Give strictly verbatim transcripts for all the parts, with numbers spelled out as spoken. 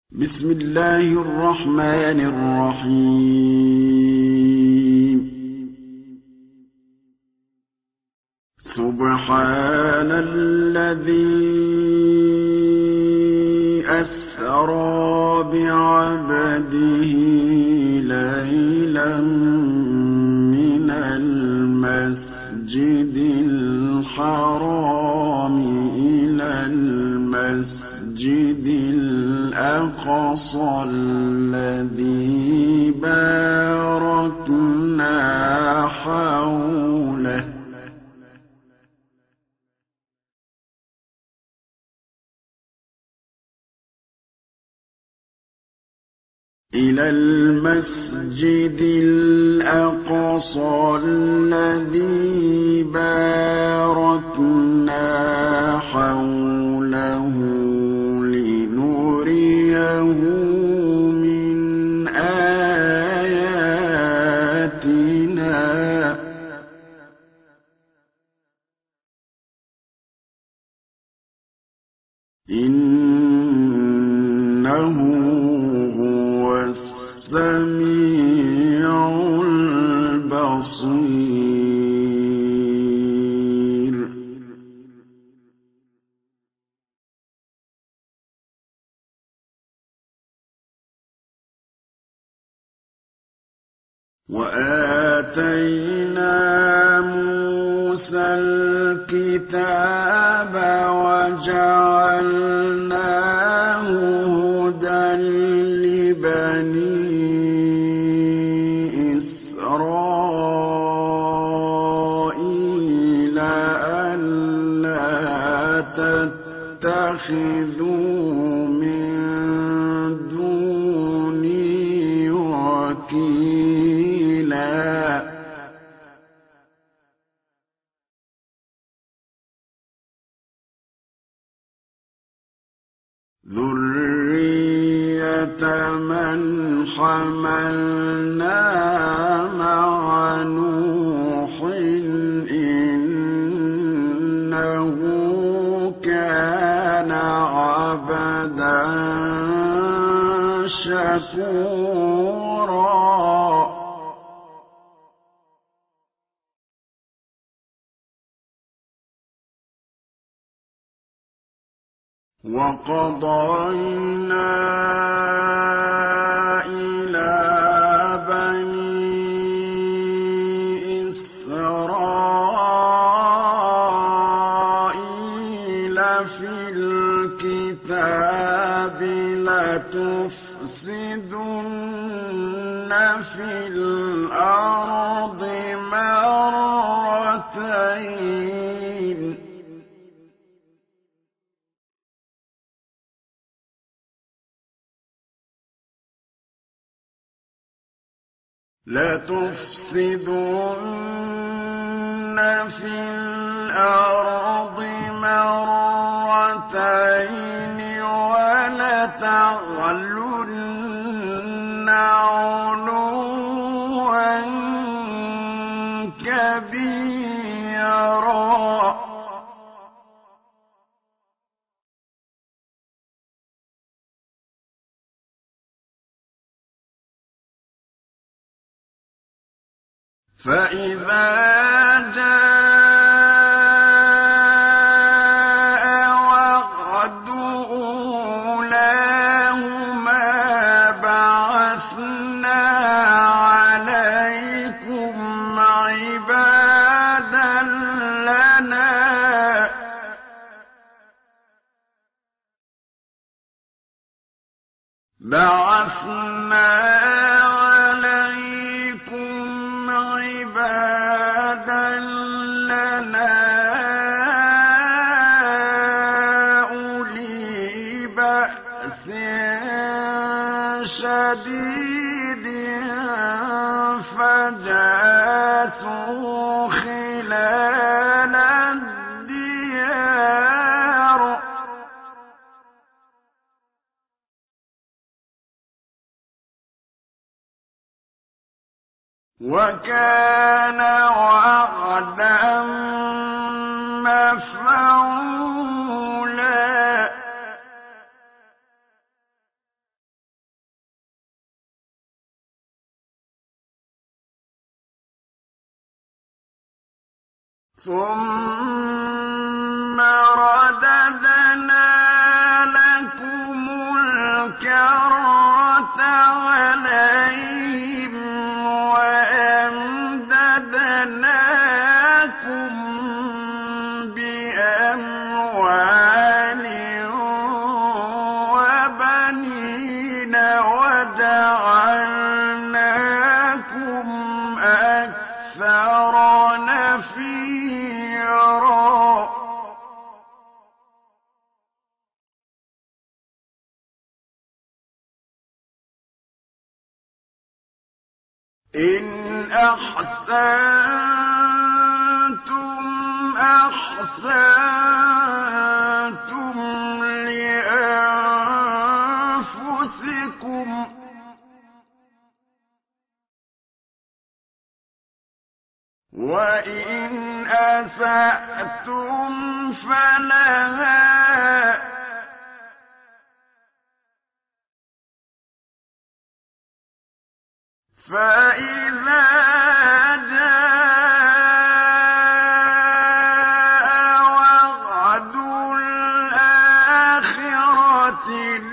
بسم الله الرحمن الرحيم سبحان الذي أسرى بعبده ليلا من المسجد الحرام إلى المسجد الأقصى الذي باركنا حوله إلى المسجد الأقصى الذي باركنا حوله لنريه من آياتنا إنه السميع البصير وآتينا موسى الكتاب وجعلناه هدى لبني إسرائيل ألا تتخذوا من دوني وكيلا ذرية من حملنا مع نوح إنه كان عبدا شكورا وقضينا إلى بني إسرائيل في الكتاب لتفسدن في الأرض مرتين لتفسدن في الأرض مرتين ولتعلن علوا كبيرا فإذا جاء وعد أولاهما بعثنا عليكم عبادا لنا بعثنا عليكم عبادا لنا أولي بأس شديد فجاسوا خلال الديار وكان وعدا مفعولا ثم رددنا لكم الكرة عليهم وأمددناكم بأموال وبنين وجعلناكم أكثر نفيرا إن أحسنتم أحسنتم لأنفسكم وإن أسأتم فلها فإذا جاء وعد الآخرة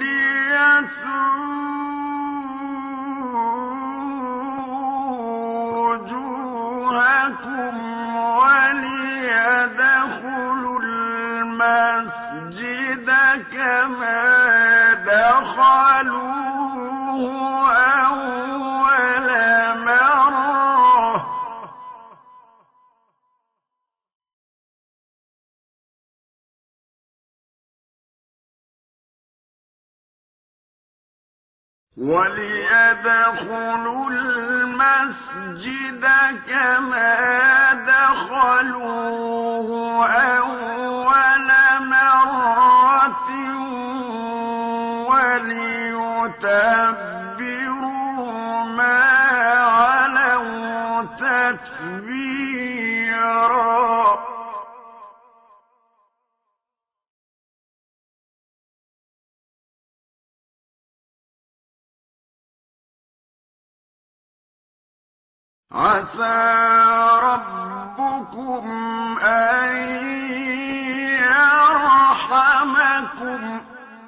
ليسوءوا وجوهكم وليدخلوا المسجد كما دخلوه أول مرة وليدخلوا المسجد كما دخلوه أول مرة وليتبروا ما علوا تتبيرا عسى ربكم أن يرحمكم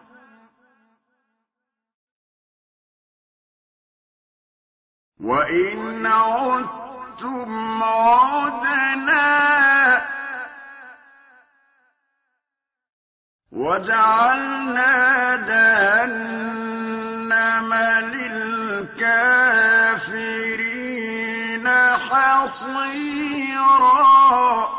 وإن عدتم عدنا وجعلنا جهنم للكافرين حصيرا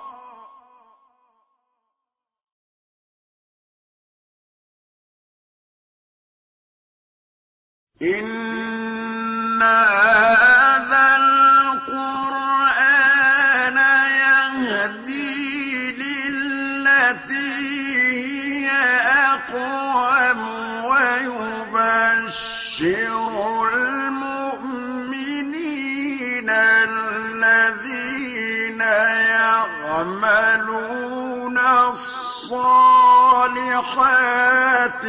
إن هذا القرآن يهدي للتي هي أقوم ويبشر المؤمنين الذين يعملون الصالحات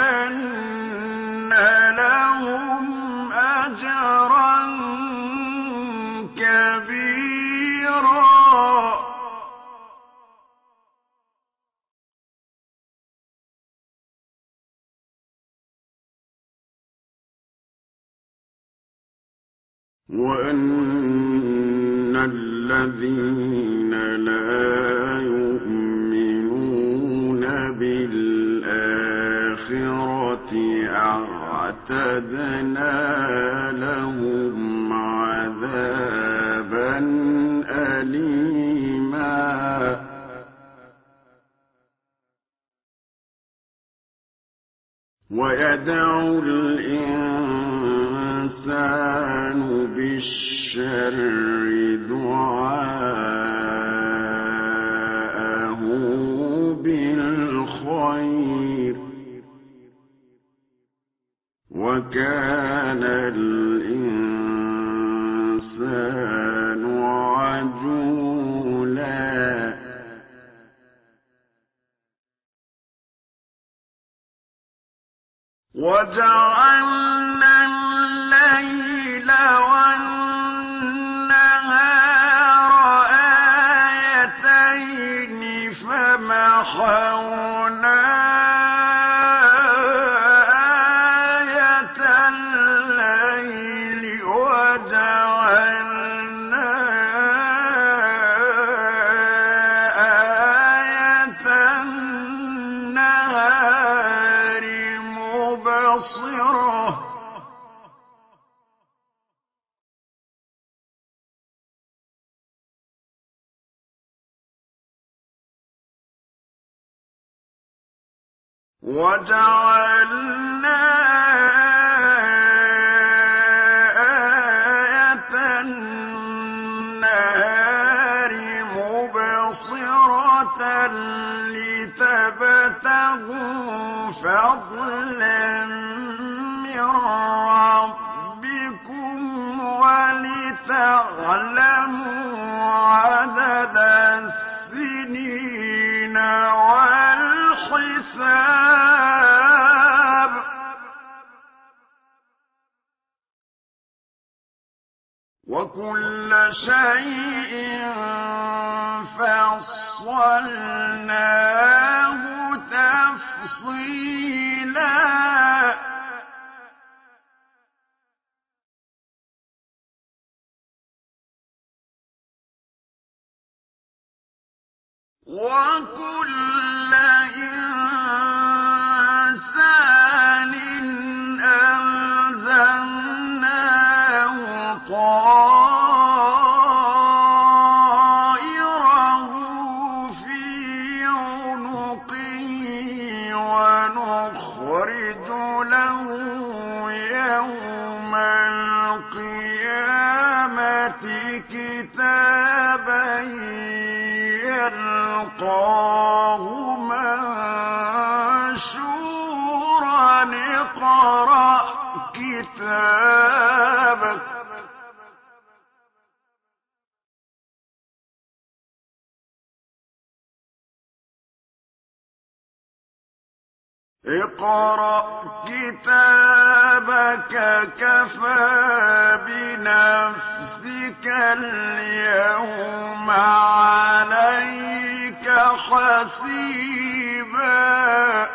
أن لهم أجرا كبيرا وأن الذين لا يؤمنون بالآخرة أعتدنا لهم عذابا أليما ويدعو الإنسان بالشر دعاءه بالخير وكان الإنسان عجولا وجعلنا الليل والنهار آيتين مُبْصِرَةٌ وَجَعَلْنَا آيَةَ النَّهَارِ مُبْصِرَةً لِّتَبْتَغُوا فَضْلًا مِّن رَّبِّكُمْ وَلِتَعْلَمُوا عَدَدَ السِّنِينَ وَالْحِسَابَ ۚ وَكُلَّ شَيْءٍ فَصَّلْنَاهُ تَفْصِيلًا وَكُلَّ إِنسَانٍ أَلْزَمْنَاهُ طَائِرَهُ فِي عُنُقِهِ وَنُخْرِجُ لَهُ يَوْمَ الْقِيَامَةِ كِتَابًا يَلْقَاهُ مَنشُورًا اقْرَأْ كِتَابَكَ اقْرَأْ كِتَابَكَ كَفَىٰ بِنَفْسِكَ الْيَوْمَ عَلَيْكَ حَسِيبًا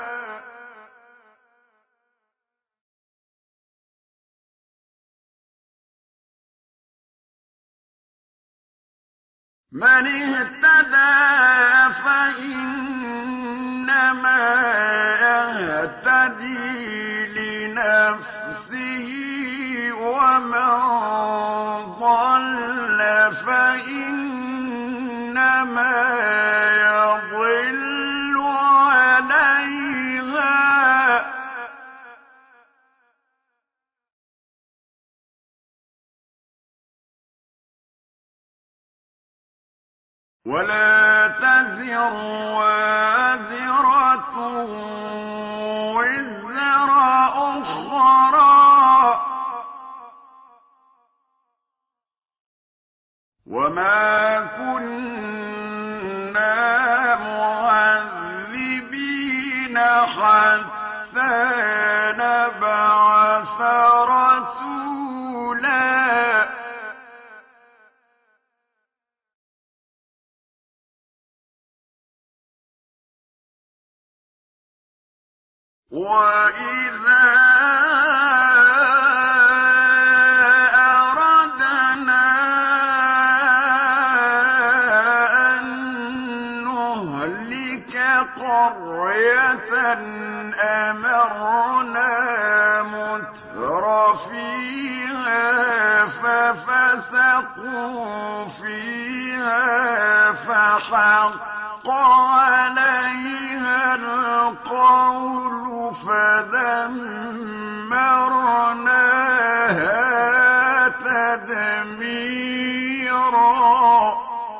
مَّنِ اهْتَدَىٰ فَإِنَّمَا يَهْتَدِي لِنَفْسِهِ ۖ وَمَن ضَلَّ فَإِنَّمَا يَضِلُّ عَلَيْهَا ۚ وَلَا تَزِرُ وَازِرَةٌ وِزْرَ أُخْرَىٰ ۚ وَمَا كُنَّا مُعَذِّبِينَ حَتَّىٰ نَبْعَثَ رَسُولًا وَإِذَا أَرَدْنَا أَن نُّهْلِكَ قَرْيَةً أَمَرْنَا مُتْرَفِيهَا فَفَسَقُوا فِيهَا فَحَقَّ عَلَيْهَا الْقَوْلُ فَدَمَّرْنَاهَا تَدْمِيرًا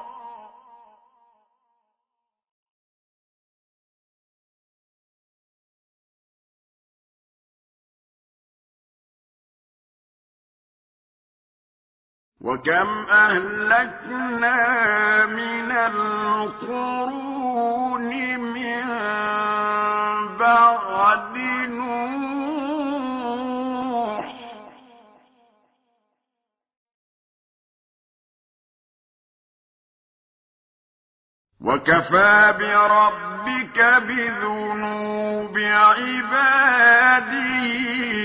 وَكَمْ أَهْلَكْنَا مِنَ الْقُرُونِ مِن بَعْدِ نُوحٍ ۗ وَكَفَىٰ بِرَبِّكَ بِذُنُوبِ عِبَادِهِ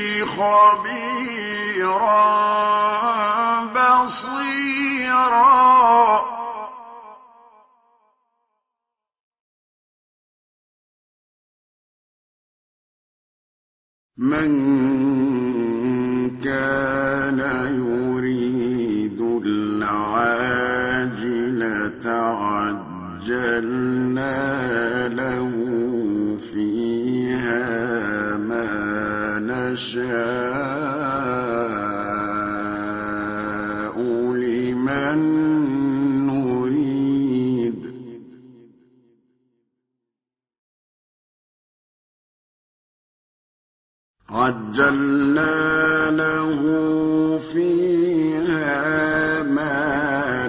خَبِيرًا بَصِيرًا مَن كَانَ يُرِيدُ الْعَاجِلَةَ عَجَّلْنَا لَهُ فِيهَا مَا نَشَاءُ لِمَن نُّرِيدُ عَجَّلْنَا لَهُ فِيهَا مَا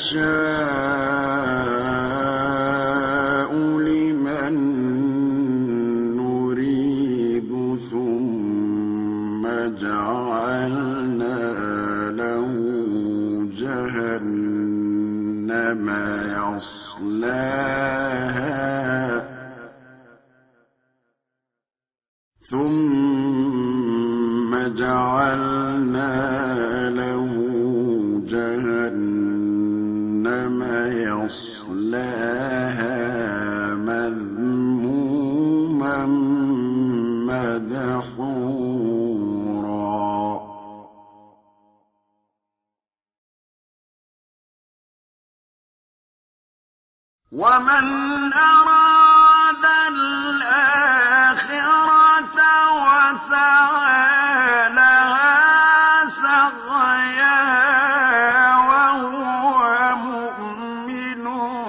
نَشَاءُ لِمَن نُّرِيدُ ثُمَّ جَعَلْنَا لَهُ جَهَنَّمَ يَصْلَاهَا ثُمَّ جَعَلْنَا لَهُ جَهَنَّمَ يَصْلَاهَا مَذْمُومًا مَّدْحُورًا وَمَنْ أَرَادَ الْآخِرَةَ وَسَعَىٰ لَهَا سَعْيَهَا وَهُوَ مُؤْمِنٌ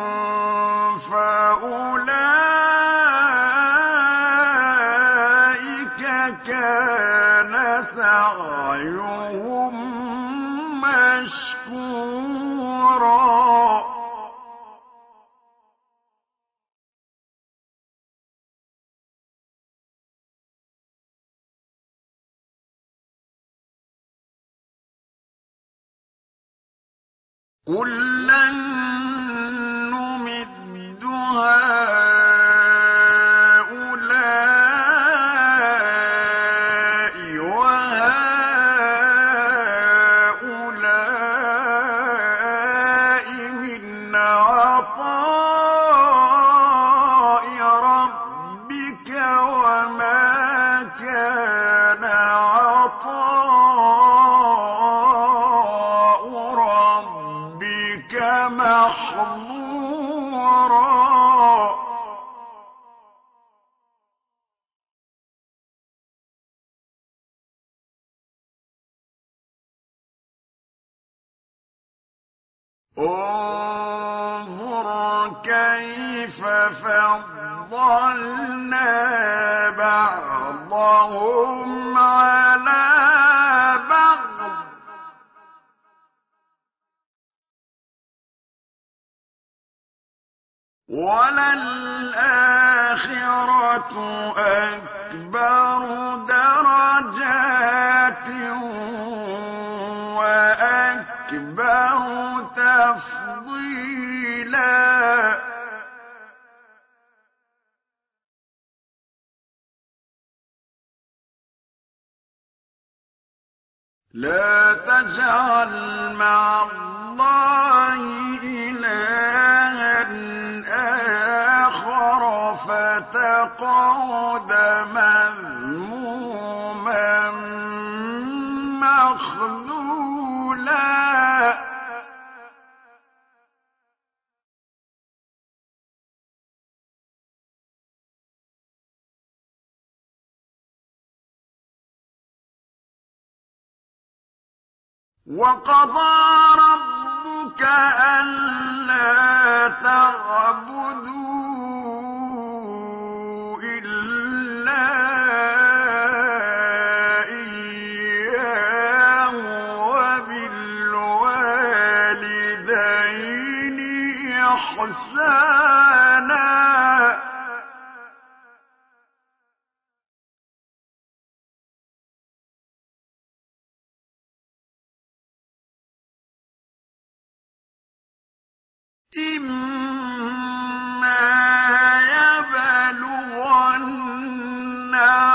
فَأُولَٰئِكَ كَانَ سَعْيُهُم مَّشْكُورًا كُلًّا نُّمِدُّ هَٰؤُلَاءِ وَهَٰؤُلَاءِ مِنْ عَطَاءِ رَبِّكَ وَمَا كَانَ عَطَاءُ رَبِّكَ مَحْظُورًا انظُرْ كَيْفَ فَضَّلْنَا بَعْضَهُمْ عَلَىٰ بَعْضٍ ۚ وَلَلْآخِرَةُ أَكْبَرُ دَرَجَاتٍ وَأَكْبَرُ تَفْضِيلًا لَا تَجْعَلْ مَعَ اللَّهِ إِلَٰهًا آخَرَ فَتَقْعُدَ مَذْمُومًا مَّخْذُولًا وَقَضَىٰ رَبُّكَ أَلَّا تَعْبُدُوا إِلَّا إِيَّاهُ وَبِالْوَالِدَيْنِ إِحْسَانًا إِمَّا يَبْلُغَنَّ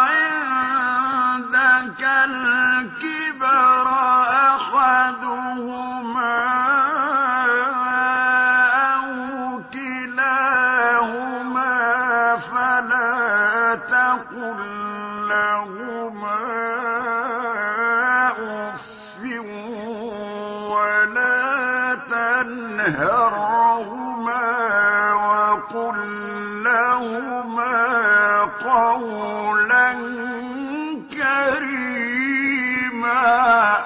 عِندَكَ الْكِبَرَ أَحَدُهُمَا أَوْ كِلَاهُمَا فَلَا تَقُل لهما أُفٍّ وَلَا تَنْهَرْهُمَا وَقُل لَّهُمَا قَوْلًا كَرِيمًا.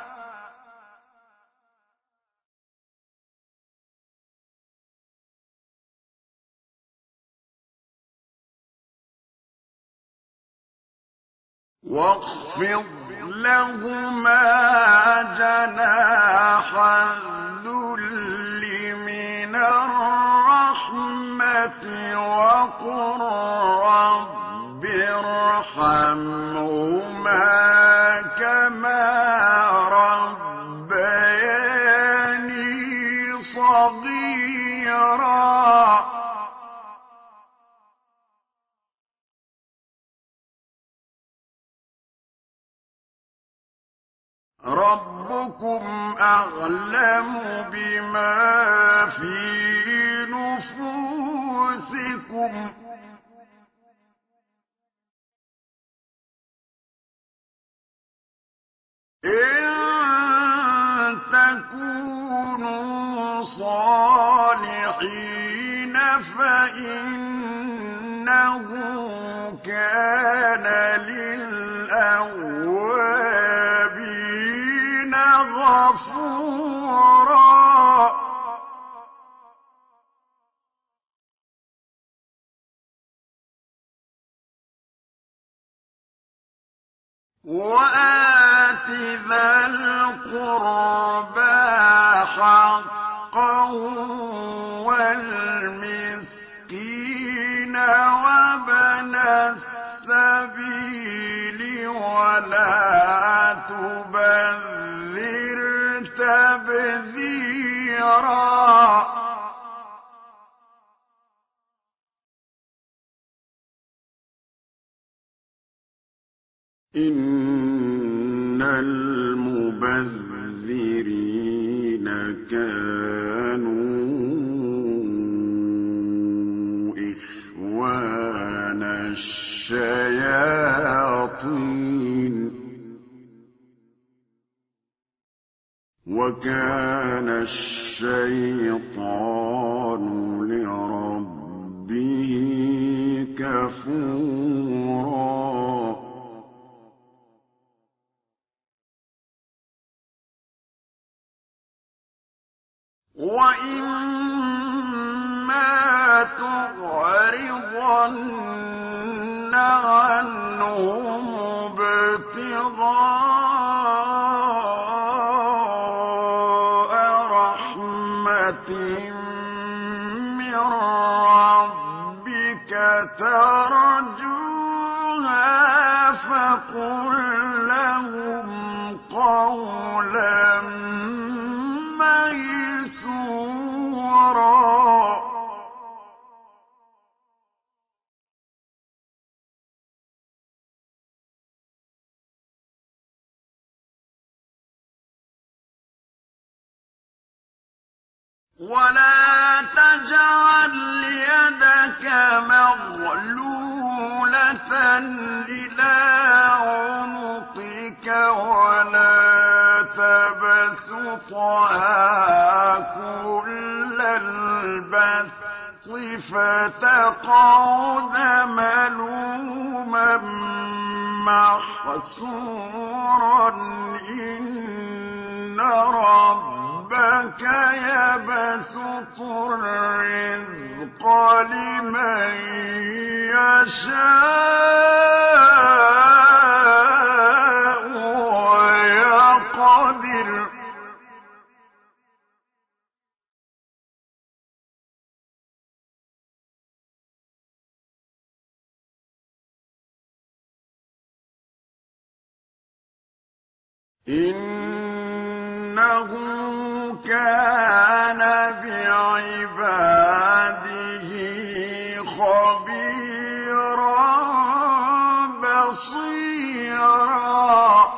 وَاخْفِضْ لَهُمَا جَنَاحَ الذُّلِّ مِنَ الرَّحْمَةِ وَقُل رَّبِّ ارْحَمْهُمَا كَمَا رَبَّيَانِي صَغِيرًا. رَّبُّكُمْ أَعْلَمُ بِمَا فِي نُفُوسِكُمْ ۚ إِن تَكُونُوا صَالِحِينَ فَإِنَّهُ كَانَ لِلْأَوَّابِينَ غَفُورًا. وَآتِ ذَا الْقُرْبَىٰ حَقَّهُ وَالْمِسْكِينَ وَابْنَ السَّبِيلِ وَلَا تُبَذِّرْ تَبْذِيرًا. إِنَّ الْمُبَذِّرِينَ كَانُوا إِخْوَانَ الشَّيَاطِينِ ۖ وَكَانَ الشَّيْطَانُ لِرَبِّهِ كَفُورًا. وَإِمَّا تُعْرِضَنَّ عَنْهُمُ ابْتِغَاءَ رَحْمَةٍ مِّن رَّبِّكَ تَرْجُوهَا فَقُل لَّهُمْ قَوْلًا مَّيْسُورًا. وَلَا تَجْعَلْ يَدَكَ مَغْلُولَةً إِلَىٰ عُنُقِكَ وَلَا تَبْسُطْهَا كُلَّ الْبَسْطِ فَتَقْعُدَ مَلُومًا مَّحْسُورًا. إِنَّ رَبَّكَ يَبْسُطُ الرِّزْقَ لِمَن يَشَاءُ وَيَقْدِرُ ۚ إِنَّهُ كَانَ بِعِبَادِهِ خَبِيرًا بَصِيرًا.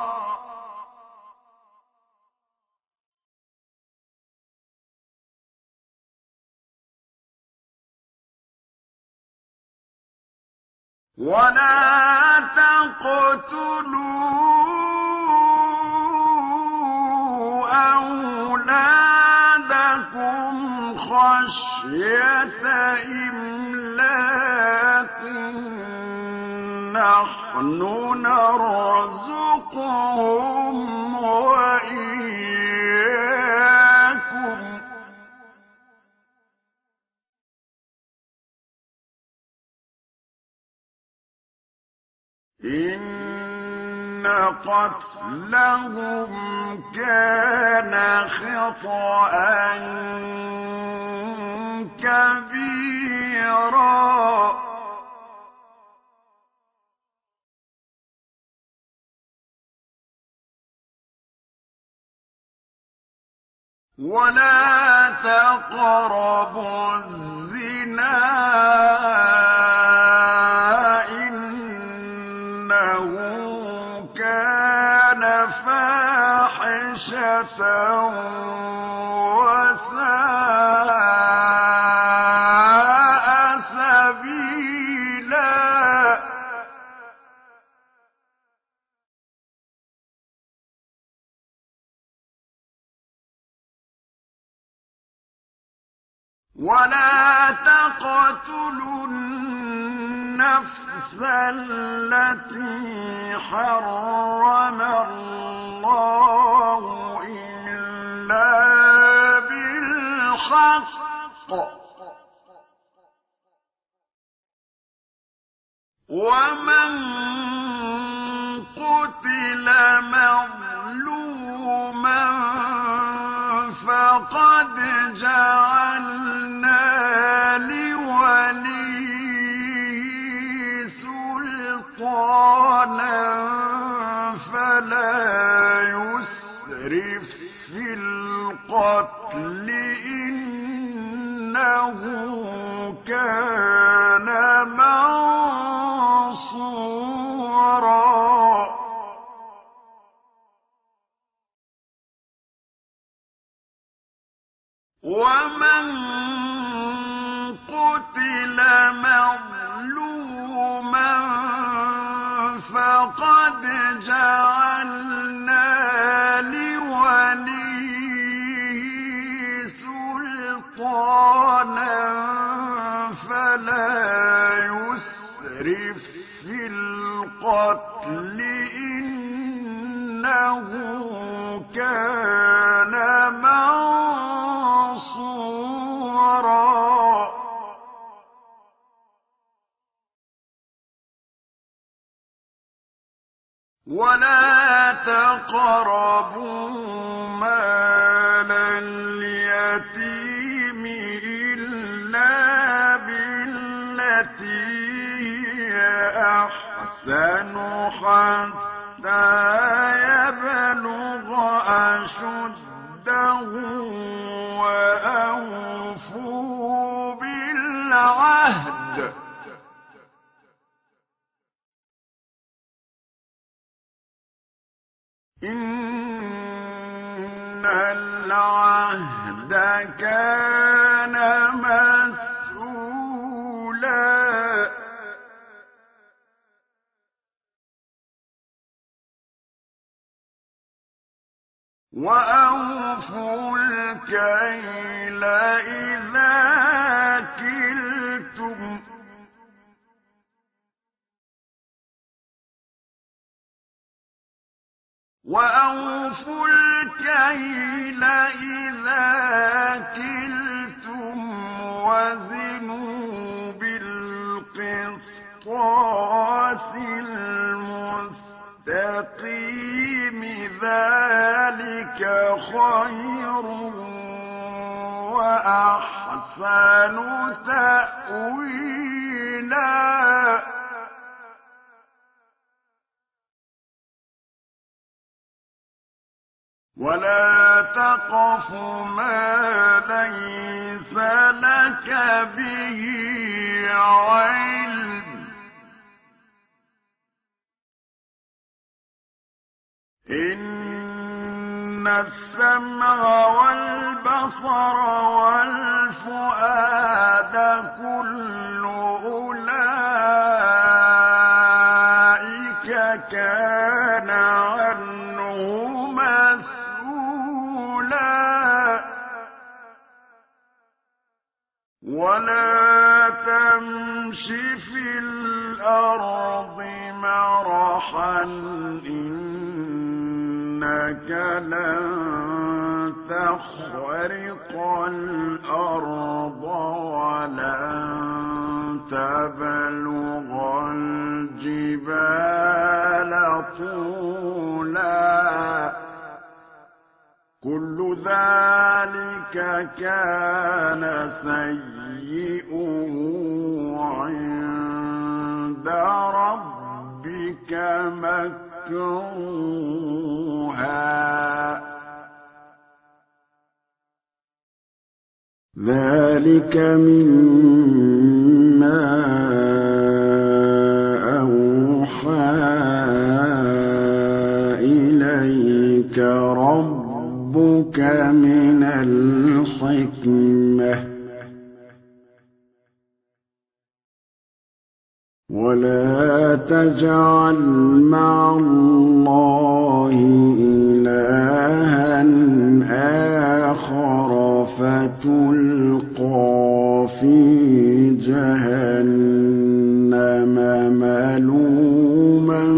وَلَا تقتلوا أولادكم خشية إملاق نحن نرزقهم وإياكم إن قتلهم كان خطأ كبيرا ولا تقربوا الزنا إنه كان فاحشة وساء سبيلا ولا تقتلوا النفس التي حرم الله إلا بالحق ومن قتل مظلوما فقد جعلنا لوليه سلطانا فلا يسرف في القتل إنه كان منصورا ومن قتل مظلوما فقد جعلنا لوليه سلطانا فلا يسرف في القتل إنه كان منصورا ولا تقربوا مال اليتيم إلا بالتي هي أحسن حتى يبلغ أشده وأوفوا بالعهد إن العهد كان مسؤولا وأوفوا الكيل إذا كلتم وأوفوا الكيل إذا كلتم وزنوا بالقسطاس المستقيم ذلك خير وأحسن تأويلا ولا تقف ما ليس لك به علم إن السمع والبصر والفؤاد كل أولئك كان عنه مسؤولا ولا تمش في الأرض مرحا إنك لن تخرق الأرض ولن تبلغ الجبال طولا كل ذلك كان سيئه عند ربك مكروها ذلك مما أوحى إليك ربك من الحكمة ولا تجعل مع الله إلها آخر فتلقى في جهنم ملوما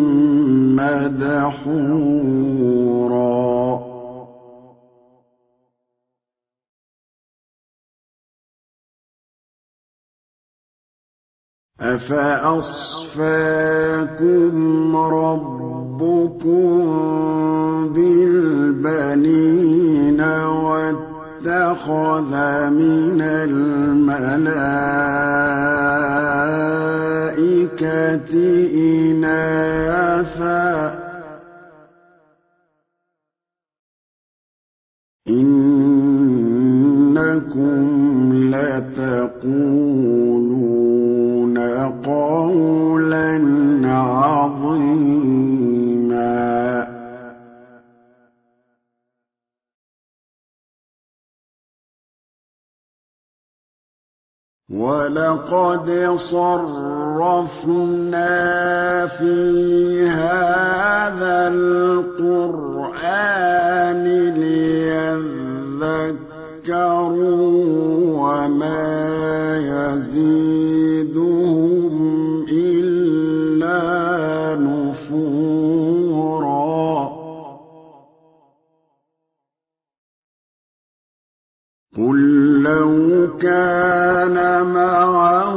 مدحورا أفأصفاكم ربكم بالبنين واتخذ من الملائكة إناثا إنكم لتقولون قولا عظيما ولقد صرفنا في هذا القرآن ليذكروا وما يزيدهم إلا نفورا قل لو كان معه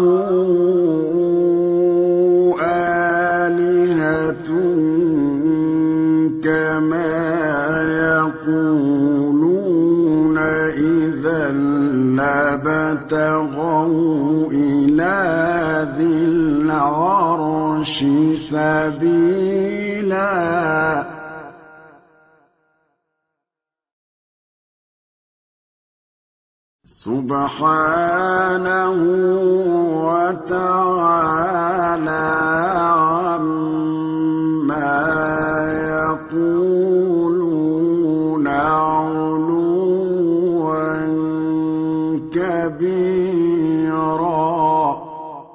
آلهة كما يقولون إذا لابتغوا إلى ذي العرش سبيلا سبحانه وتعالى عما يقولون علوا كبيرا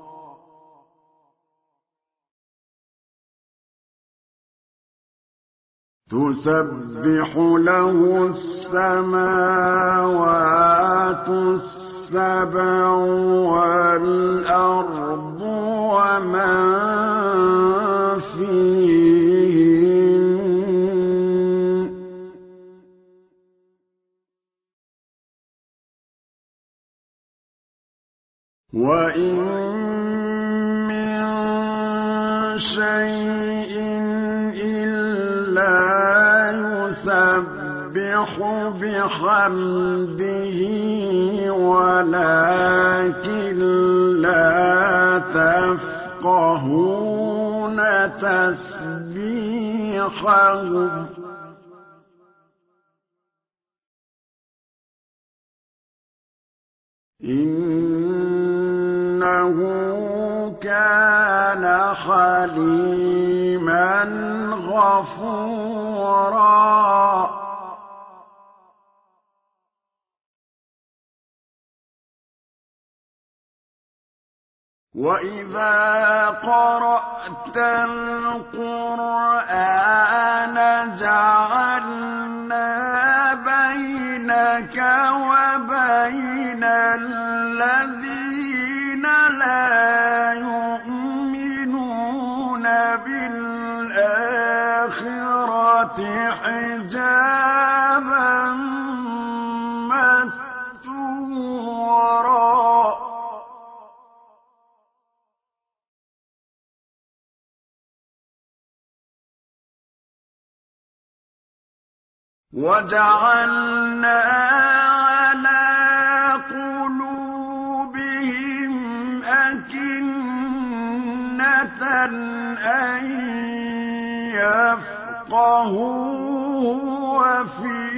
تسبح له السماوات السبع والأرض ومن فيهن وإن من شيء إلا يسبح بحمده ولكن لا تفقهون تسبيحهم إنه كان حليما غفورا وَإِذَا قَرَأْتَ الْقُرْآنَ جَعَلْنَا بَيْنَكَ وَبَيْنَ الَّذِينَ لَا يُؤْمِنُونَ بِالْآخِرَةِ حِجَابًا مَّسْتُورًا وَجَعَلْنَا عَلَىٰ قُلُوبِهِمْ أَكِنَّةً أَن يَفْقَهُوهُ وَفِي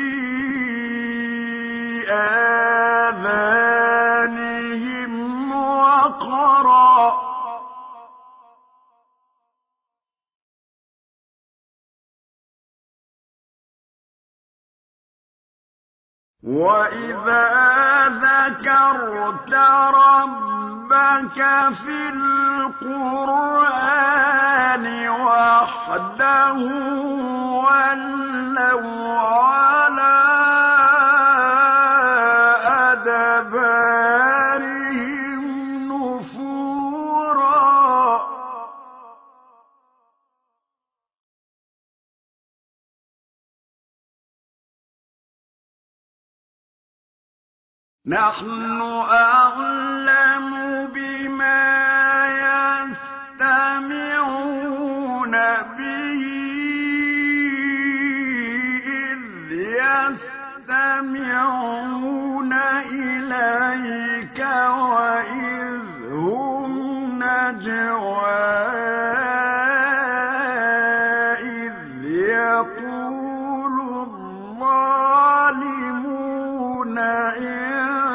آذَانِهِمْ وَقْرًا ۚ وَإِذَا ذَكَرْتَ رَبَّكَ فِي الْقُرْآنِ وَحْدَهُ وَلَّوْا عَلَىٰ أَدْبَارِهِمْ نُفُورًا نَّحْنُ أَعْلَمُ بِمَا يَسْتَمِعُونَ بِهِ إِذْ يَسْتَمِعُونَ إِلَيْكَ وَإِذْ هُمْ نَجْوَىٰ إِذْ يَقُولُ الظَّالِمُونَ إِن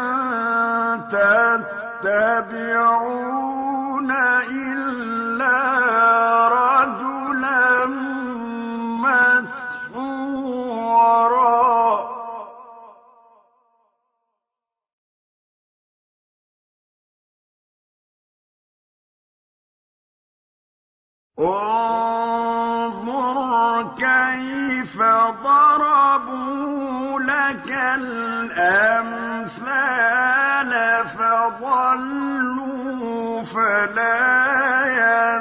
تَتَّبِعُونَ إِلَّا رَجُلًا مَّسْحُورًا انظُرْ كَيْفَ ضَرَبُوا لَكَ الْأَمْثَالَ فَضَلُّوا فَلَا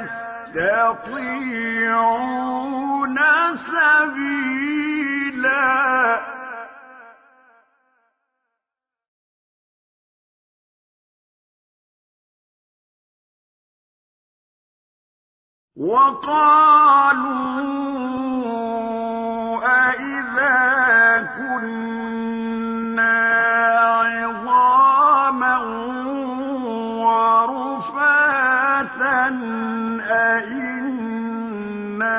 يَسْتَطِيعُونَ سَبِيلًا وَقَالُوا أَإِذَا كُنَّا عِظَامًا وَرُفَاتًا أَإِنَّا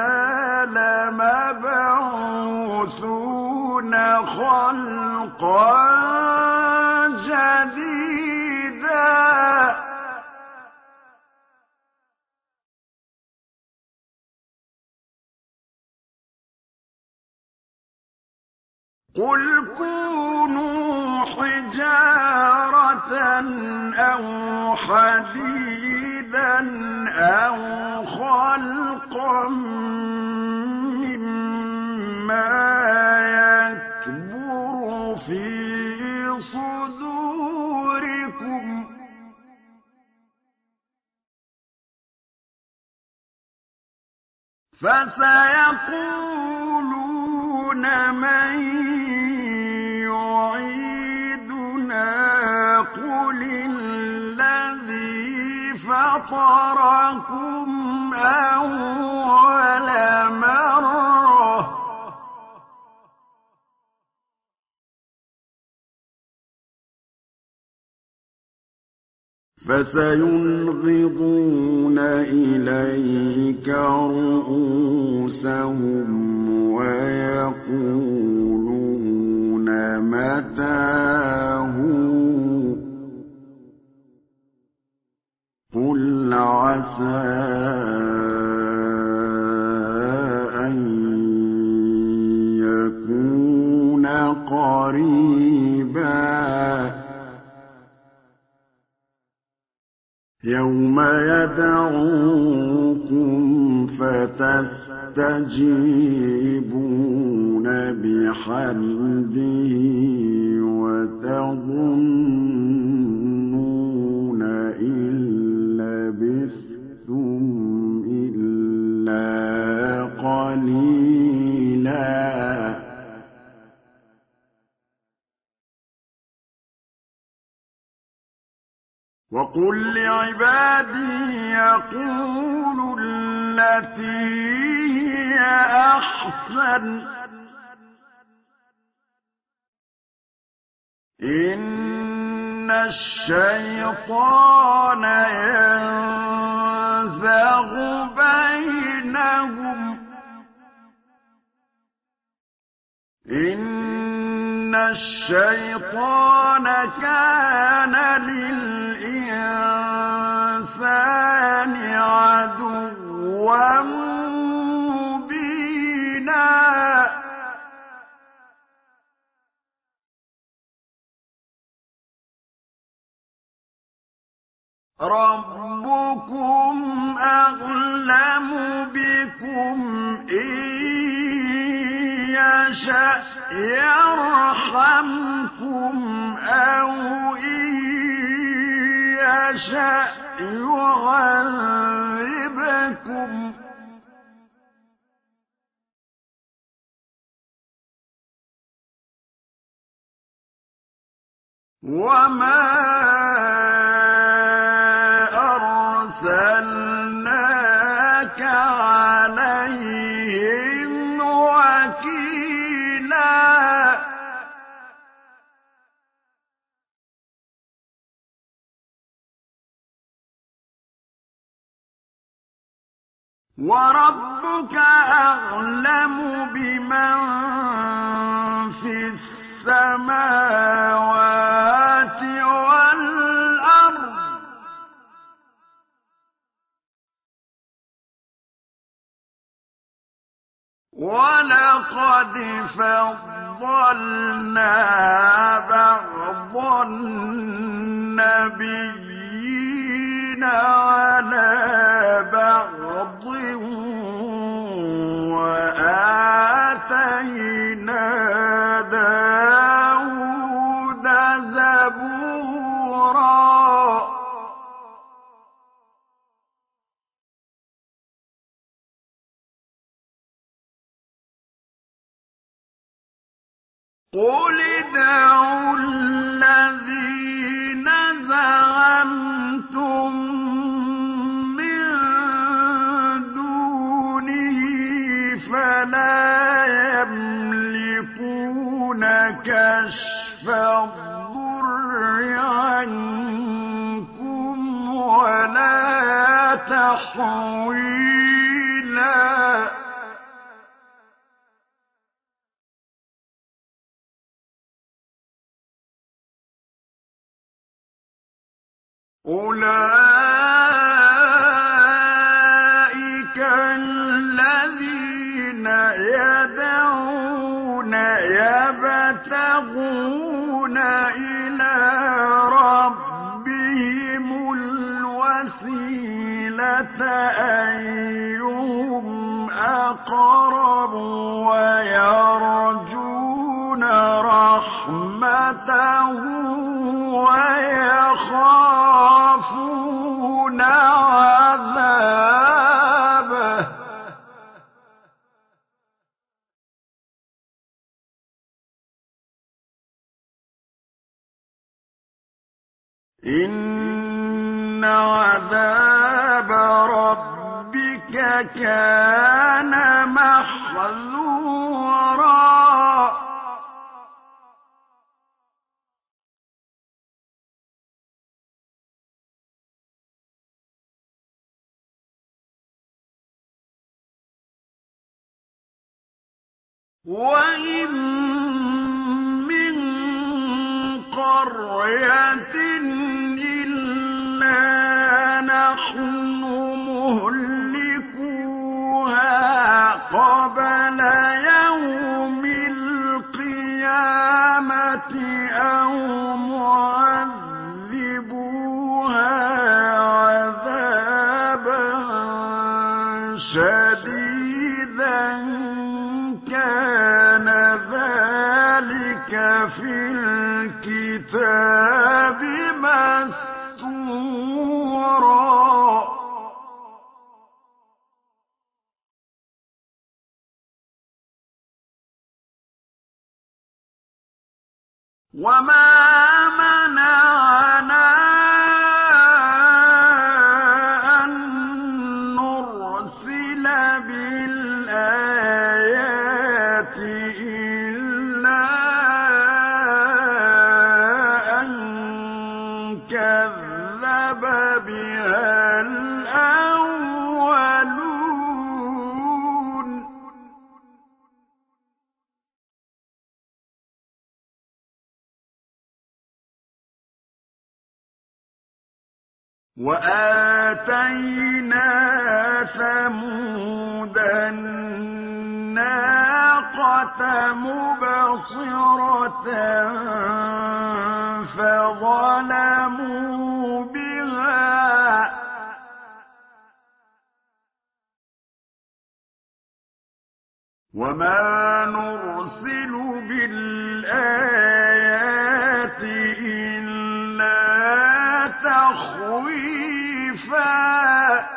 لَمَبْعُوثُونَ خَلْقًا جَدِيدًا قُلْ كُونُوا حِجَارَةً أَوْ حَدِيدًا أَوْ خَلْقًا مِّمَّا يَكْبُرُ فِي صُدُورِكُمْ ۖ فَسَيَقُولُونَ مَن يُعِيدُنَا قُلِ الَّذِي فَطَرَكُمْ أَوَّلَ مَرَّةٍ ۚ فَسَيُنْغِضُونَ إِلَيْكَ رُءُوسَهُمْ وَيَقُولُونَ مَتَىٰ هُوَ ۖ قُلْ عَسَىٰ أَن يَكُونَ قَرِيبًا يَوْمَ يَوْمَ يَدْعُوكُمْ فَتَسْتَجِيبُونَ بِحَمْدِهِ وَتَظُنُّونَ إِن لَّبِثْتُمْ إِلَّا قَلِيلًا وَقُل لِّعِبَادِي يَقُولُوا الَّتِي هِيَ أَحْسَنُ ۚ إِنَّ الشَّيْطَانَ يَنزَغُ بَيْنَهُمْ ۚ إِنَّ الشَّيْطَانَ كَانَ لِلْإِنسَانِ عَدُوًّا مُّبِينًا رَبُّكُمْ أَعْلَمُ بِكُمْ ۖ إِن يَشَأْ يَرْحَمْكُمْ أَوْ إِن يَشَأْ يُعَذِّبْكُمْ ۚ وَمَا أَرْسَلْنَاكَ عَلَيْهِمْ وَكِيلًا وَرَبُّكَ أَعْلَمُ بِمَن فِي السَّمَاوَاتِ وَالْأَرْضِ ۗ وَلَقَدْ فَضَّلْنَا بَعْضَ النَّبِيِّينَ عَلَىٰ بَعْضٍ وَآتَيْنَا دَاوُودَ زَبُورًا قُلِ ادْعُوا الَّذِينَ زَعَمْتُم مِّن دُونِهِ فَلَا يَمْلِكُونَ كَشْفَ الضُّرِّ عَنكُمْ وَلَا تَحْوِيلًا أُولَٰئِكَ الَّذِينَ يَدْعُونَ يَبْتَغُونَ إِلَىٰ رَبِّهِمُ الْوَسِيلَةَ أَيُّهُمْ أَقْرَبُ وَيَرْجُونَ رَحْمَتَهُ وَيَخَافُونَ عَذَابَهُ ۚ إِنَّ عَذَابَ رَبِّكَ كَانَ مَحْذُورًا وَإِن مِّن قَرْيَةٍ إِلَّا نَحْنُ مُهْلِكُوهَا قَبْلَ يَوْمِ الْقِيَامَةِ أَوْ مُعَذِّبُوهَا عَذَابًا وما منعنا أن نرسل بالآيات إلا أن كذب بها الأولون وآتينا ثمود الناقة مبصرة فظلموا بها وما نرسل بالآيات إلا تخويفا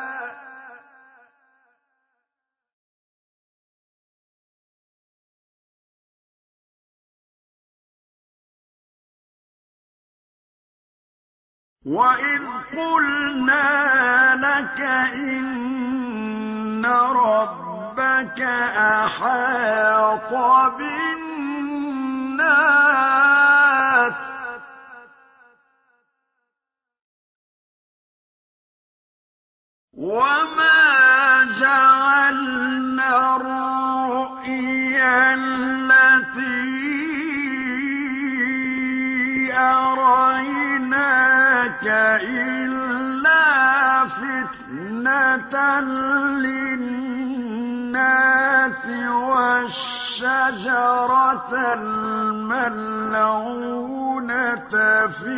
وإذ قلنا لك إن ربك أحاط بالناس وما جعلنا الرؤيا التي أريناك إلا فتنة للناس والشجرة الملعونة في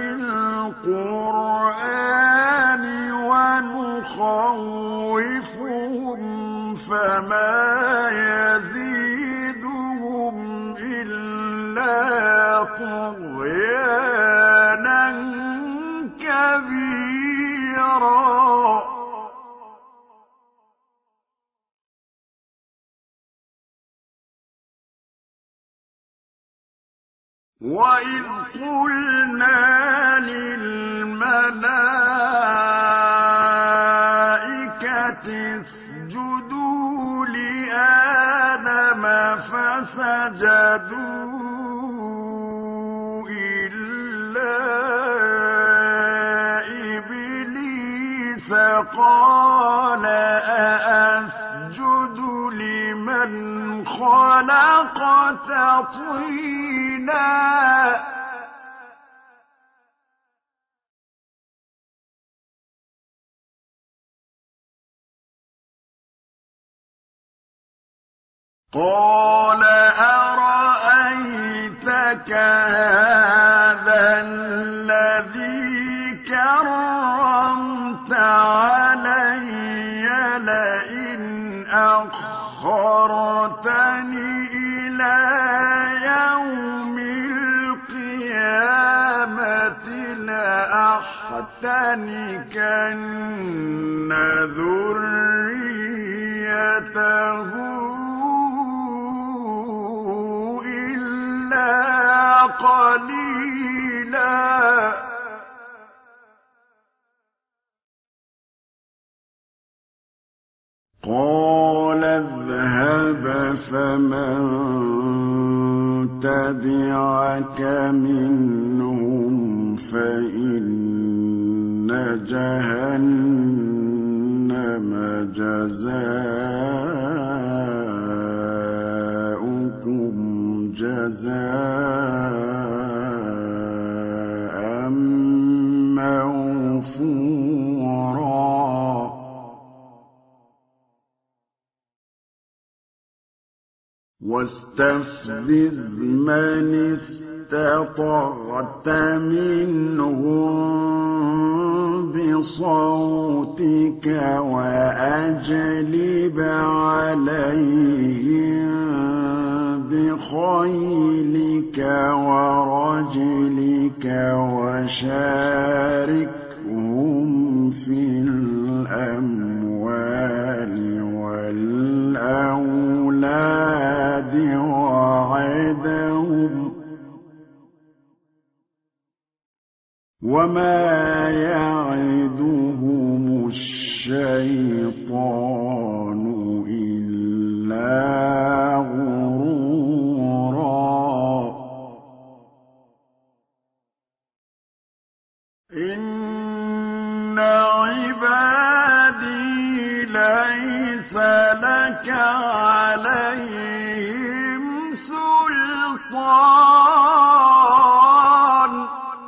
القرآن ونخوفهم فما يزيدهم إلا طغيانا كبيرا وإذ قلنا للملائكة اسجدوا لآدم فسجدوا إلا إبليس قال أأسجد لمن خلقت طينا قال أرأيتك هذا الذي كرمت علي لئن أخرتني إلى يوم القيامة لأحتنكن ذريته إلا قليلا قال اذهب فمن تبعك منهم فإن جهنم جزاؤكم جزاء موفورا واستفزز من استطعت منهم بصوتك وأجلب عليهم بخيلك ورجلك وشاركهم في الأموال والأولاد وعدهم وَمَا يَعِدُهُمُ الشَّيْطَانُ إِلَّا غُرُورًا إِنَّ عِبَادِي لَيْسَ لَكَ عَلَيْهِمْ سُلْطَانٌ ۚ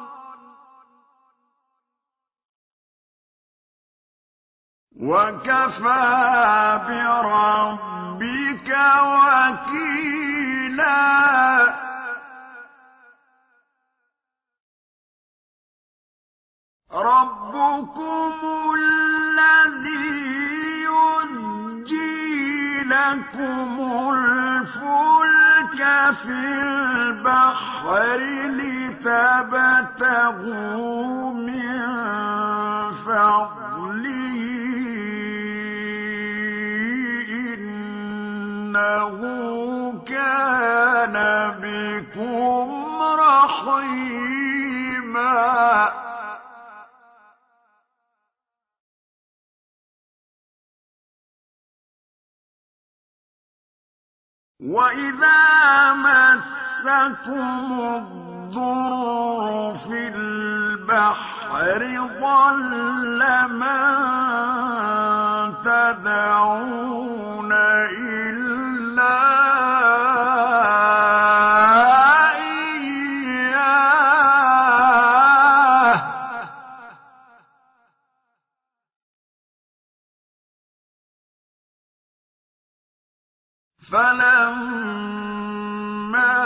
وَكَفَىٰ بِرَبِّكَ وَكِيلًا رَّبُّكُمُ الَّذِي يُزْجِي لَكُمُ الْفُلْكَ فِي الْبَحْرِ لِتَبْتَغُوا مِن فَضْلِهِ ۚ إِنَّهُ كَانَ بِكُمْ رَحِيمًا وَإِذَا مَسَّكُمُ الضُّرُّ فِي الْبَحْرِ ضَلَّ مَن تَدْعُونَ إِلَّا إِيَّاهُ ۖ فَلَمَّا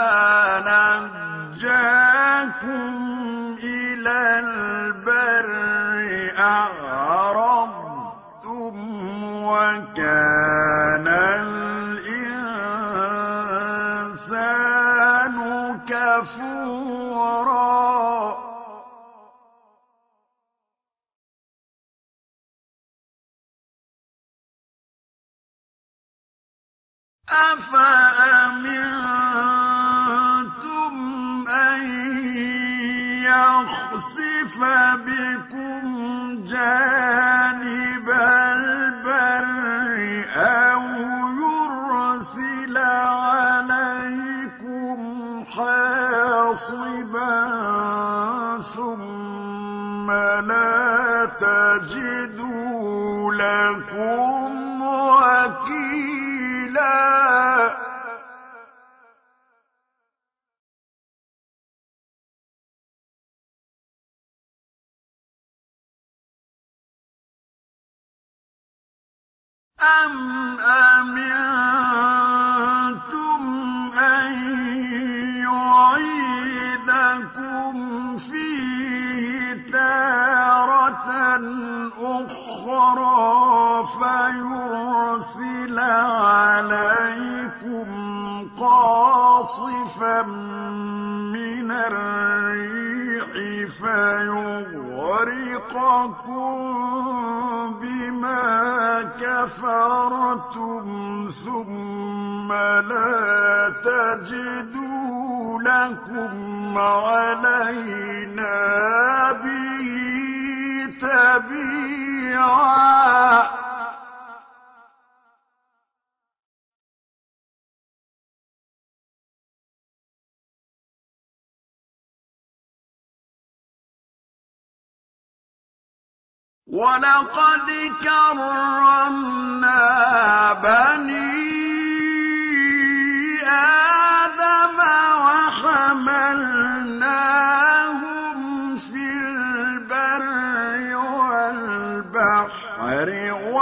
نَجَّاكُمْ إِلَى الْبَرِّ أَعْرَضْتُمْ وَكَانَ الْإِنسَانُ كَفُورًا أَفَأَمِنتُمْ أَن يَخْسِفَ بِكُمْ جَانِبَ الْبَرِّ أَوْ يُرْسِلَ عَلَيْكُمْ حَاصِبًا ثُمَّ لَا تَجِدُوا لَكُمْ وَكِيلًا أَمْ أَمِنتُمْ أَن يُعِيدَكُمْ فِيهِ تَارَةً أُخْرَىٰ فَيُرْسِلَ عَلَيْكُمْ قَاصِفًا مِّنَ الرِّيحِ فَيُغْرِقَكُم بِمَا كَفَرْتُمْ ثُمَّ لَا تَجِدُوا لَكُمْ عَلَيْنَا بِهِ تَبِيعًا وَلَقَدْ كَرَّمْنَا بَنِي آدَمَ وَحَمَلْنَاهُمْ فِي الْبَرِّ وَالْبَحْرِ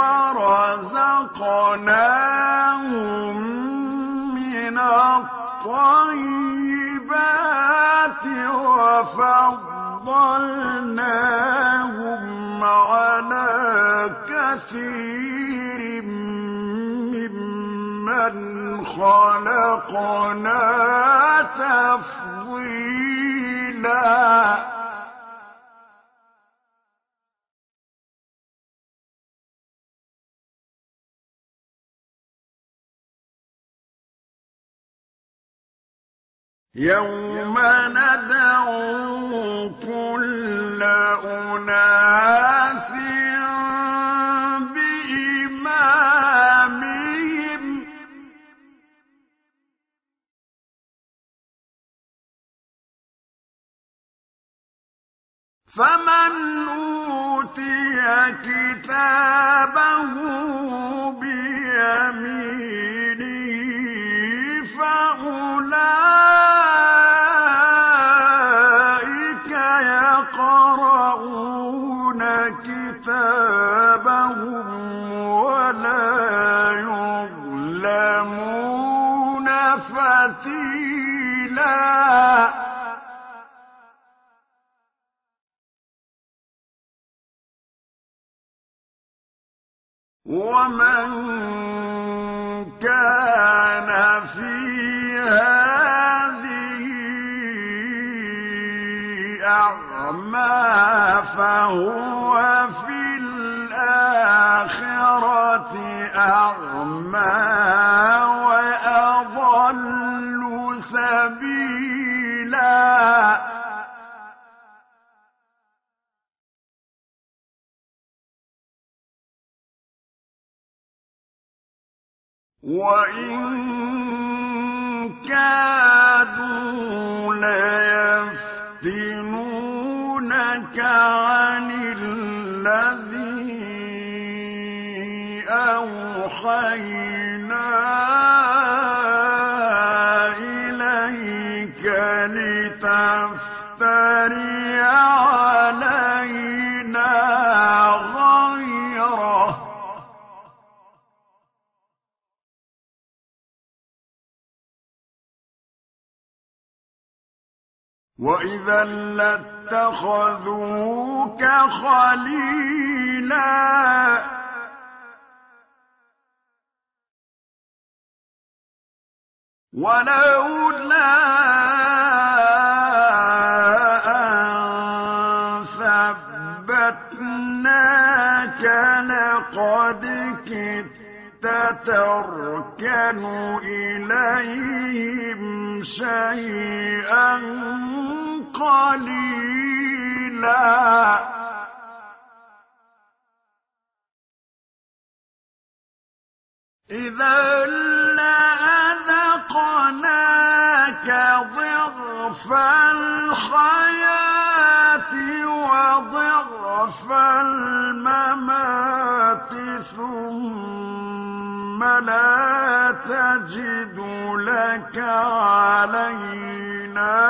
وَرَزَقْنَاهُم مِّنَ الطَّيِّبَاتِ وَفَضَّلْنَاهُمْ عَلَىٰ كَثِيرٍ مِّمَّنْ خَلَقْنَا تَفْضِيلًا يوم ندعو كل أناس بإمامهم فمن أوتي كتابه بيمينه فأولئك يقرؤون كتابهم ولا يظلمون فتيلا ومن كان في هذه أعمى فهو في الآخرة أعمى وأضل سبيلا وَإِن كَادُوا لَيَفْتِنُونَكَ عَنِ الَّذِي أَوْحَيْنَا إِلَيْكَ لِتَفْتَرِيَ عَلَيْنَا غَيْرَهُ ۚ وَإِذًا لَّاتَّخَذُوكَ خَلِيلًا وَلَوْلَا أَن ثَبَّتْنَاكَ لَقَدْ كِدتَّ تَرْكَنُ إِلَيْهِمْ شَيْئًا قَلِيلًا إِذًا لَّأَذَقْنَاكَ ضِعْفَ الْحَيَاةِ وَضِعْفَ الْمَمَاتِ ثُمَّ لَا تَجِدُ لَكَ عَلَيْنَا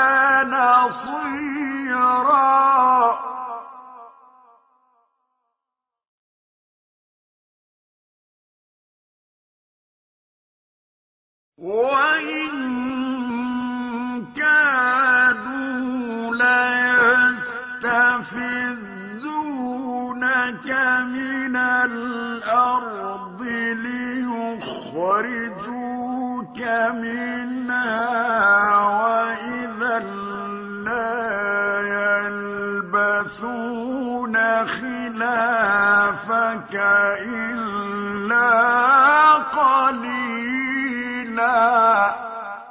نَصِيرًا وَإِن كَادُوا لَيَسْتَفِزُّونَكَ مِنَ الْأَرْضِ لِيُخْرِجُوكَ مِنْهَا وَإِذًا لَّا يَلْبَثُونَ خِلَافَكَ إِلَّا قَلِيلًا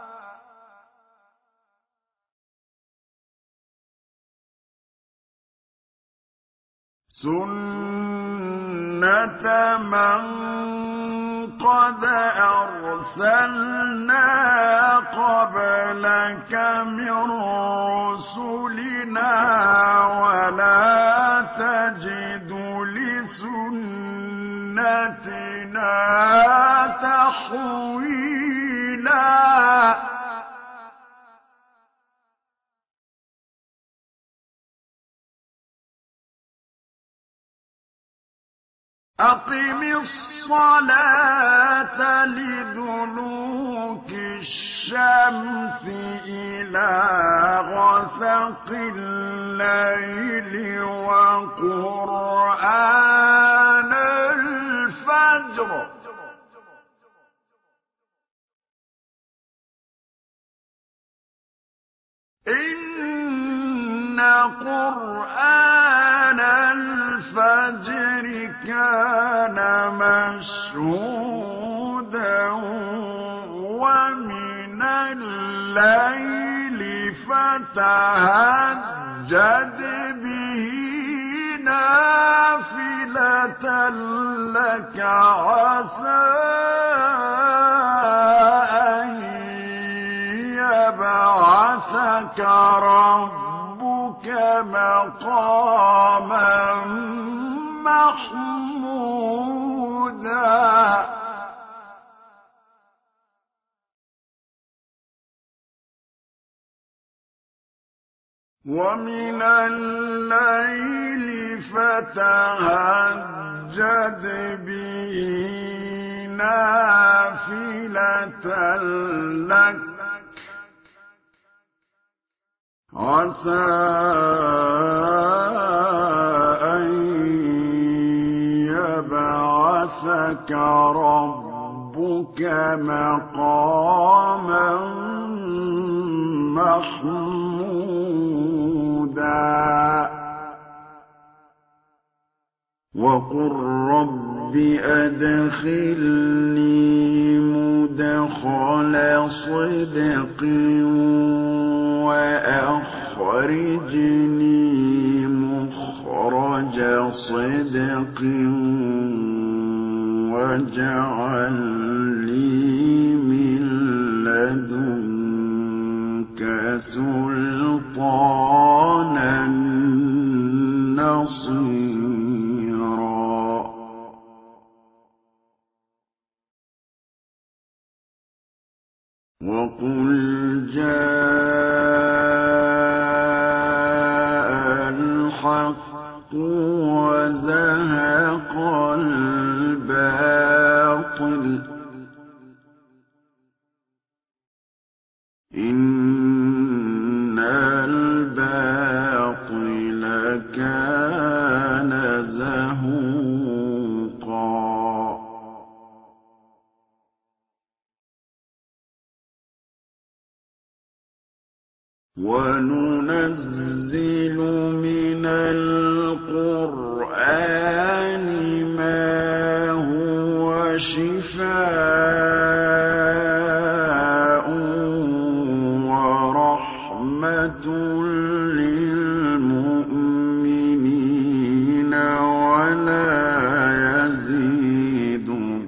سُنَّةَ مَن قَدْ أَرْسَلْنَا قَبْلَكَ مِن رُّسُلِنَا وَلَا تَجِدُ لِسُنَّتِنَا تَحْوِيلًا أَقِمِ الصَّلَاةَ لِدُلُوكِ الشَّمْسِ إِلَىٰ غَسَقِ اللَّيْلِ وَقُرْآنَ الْفَجْرِ ۖ إِنَّ قُرْآنَ الْفَجْرِ كَانَ مَشْهُودًا وَمِنَ الليل فتهجد به نافلة لك عسى أن يبعثك ربك مقاما محمودا ومن الليل فتهجد به نافلة لك عسى أن يبعثك ربك مقاما محمودا وقل رب أدخلني مدخل صدق وأخرجني مخرج صدق واجعل لي من لدنك سلطانا نصيرا وقل جاء الحق وزهق الباطل إن الباطل كان زهوقا وننزل من القرآن ما هو شفاء ورحمة للمؤمنين ولا يزيد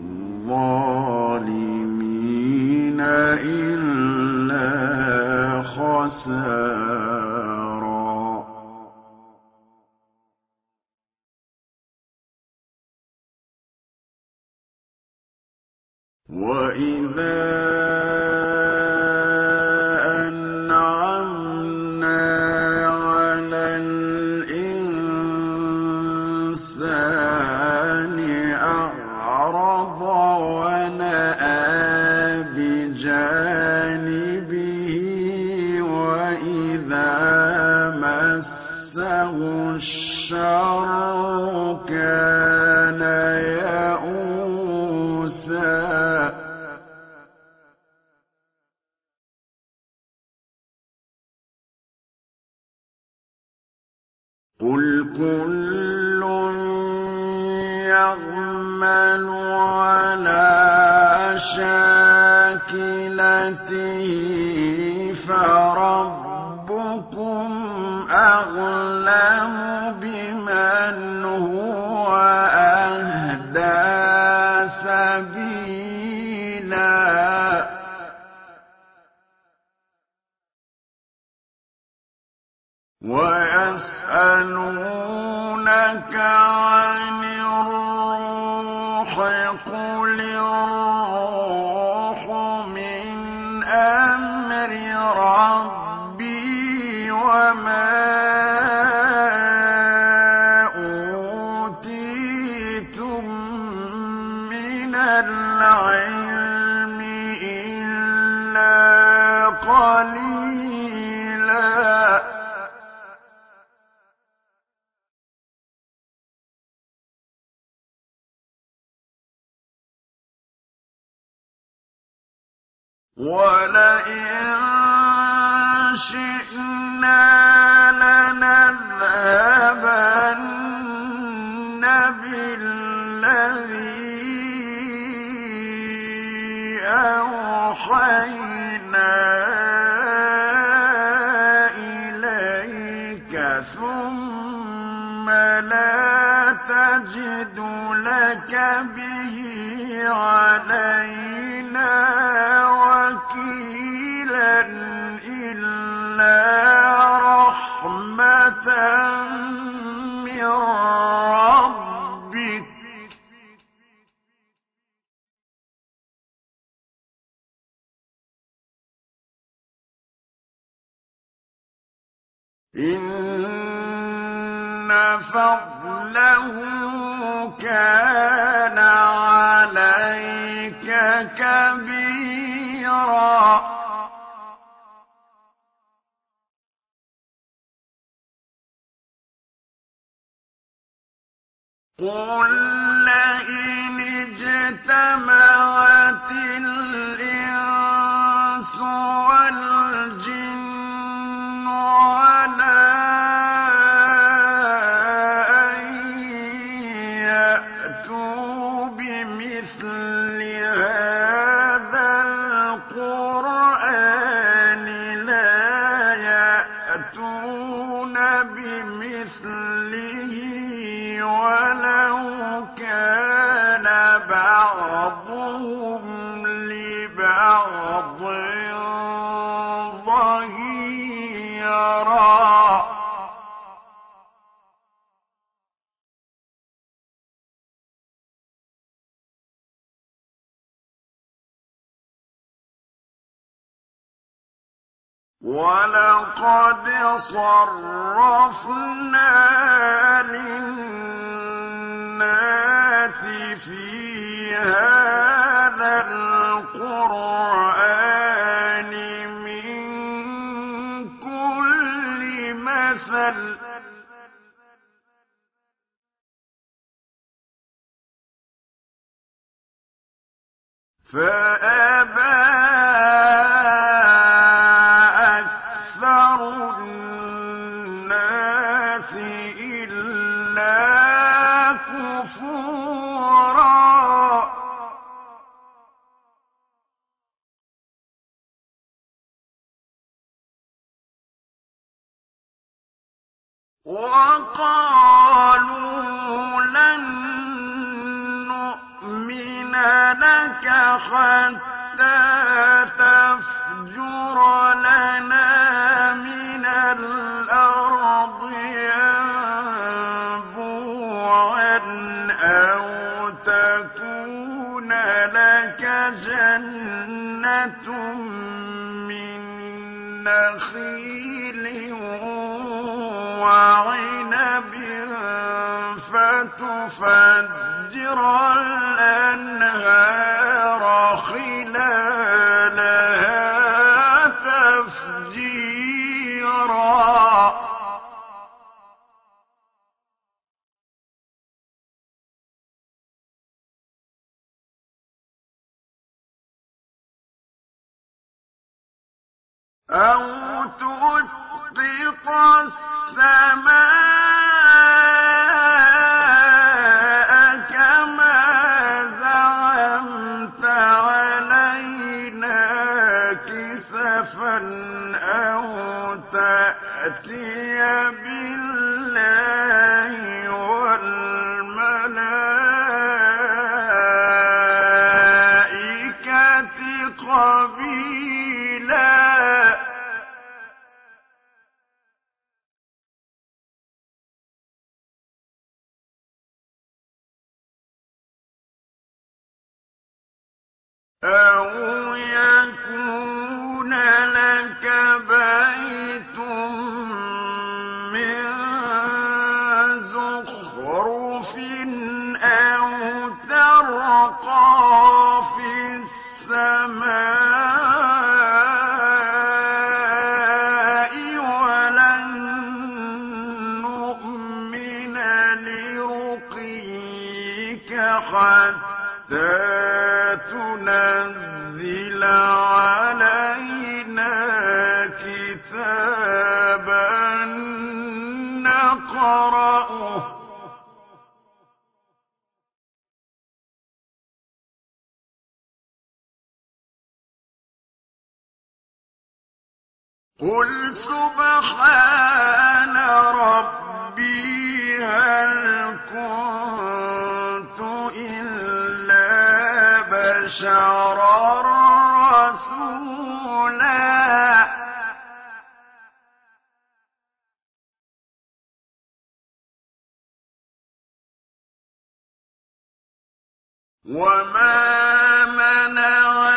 الظالمين إلا خسارا وإذا أنعمنا على الإنسان أعرض ونأى بجانبه وإذا مسه الشر كان يئوسا قل كل يعمل على شاكلته فربكم أعلم بمن هو أهدى سبيلا ويسألونك عن الروح قل الروح من أمر ربي وما أوتيتم من العلم إلا قليلا ولئن شئنا لنذهبن بالذي أوحينا إِلَيْكَ ثُمَّ لَا تَجِدُ لَكَ بِهِ عَلَيْنَا وَكِيلًا إِلَّا رَحْمَةً مِّن رَّبِّكَ ۚ إِنَّ فَضْلَهُ كَانَ عَلَيْكَ كَبِيرًا. قُل لَّئِنِ اجْتَمَعَتِ الْإِنسُ وَالْجِنُّ عَلَىٰ أَن يَأْتُوا بِمِثْلِ هَٰذَا الْقُرْآنِ لَا يَأْتُونَ بِمِثْلِهِ وَلَوْ كَانَ بَعْضُهُمْ لِبَعْضٍ ظَهِيرًا. وَلَقَدْ صَرَّفْنَا لِلنَّاسِ فِي هَٰذَا الْقُرْآنِ مِن كُلِّ مَثَلٍ فَأَبَىٰ أَكْثَرُ النَّاسِ إِلَّا كُفُورًا. وَقَالُوا لَن نُّؤْمِنَ لَكَ حَتَّىٰ تَفْجُرَ لَنَا مِنَ الْأَرْضِ يَنبُوعًا أَوْ تَكُونَ لَكَ جَنَّةٌ مِّن نَّخِيلٍ وَعِنَبٍ فَتُفَجِّرَ الْأَنْهَارَ خِلَالَهَا تَفْجِيرًا. أَوْ تُسْقِطَ السَّمَاءَ كَمَا زَعَمْتَ عَلَيْنَا كِسَفًا أَوْ تَأْتِيَ بِاللَّهِ وَالْمَلَائِكَةِ قَبِيلًا. أَوْ يَكُونَ لَكَ بَيْتٌ مِّن زُخْرُفٍ أَوْ تَرْقَىٰ فِي السَّمَاءِ وَلَن نُّؤْمِنَ لِرُقِيِّكَ حَتَّىٰ تُنَزِّلَ عَلَيْنَا كِتَابًا نَّقْرَؤُهُ قُلْ سُبْحَانَ رَبِّي هَلْ كُنتُ إِلَّا بَشَرًا رَّسُولًا وَمَا مَنَعَ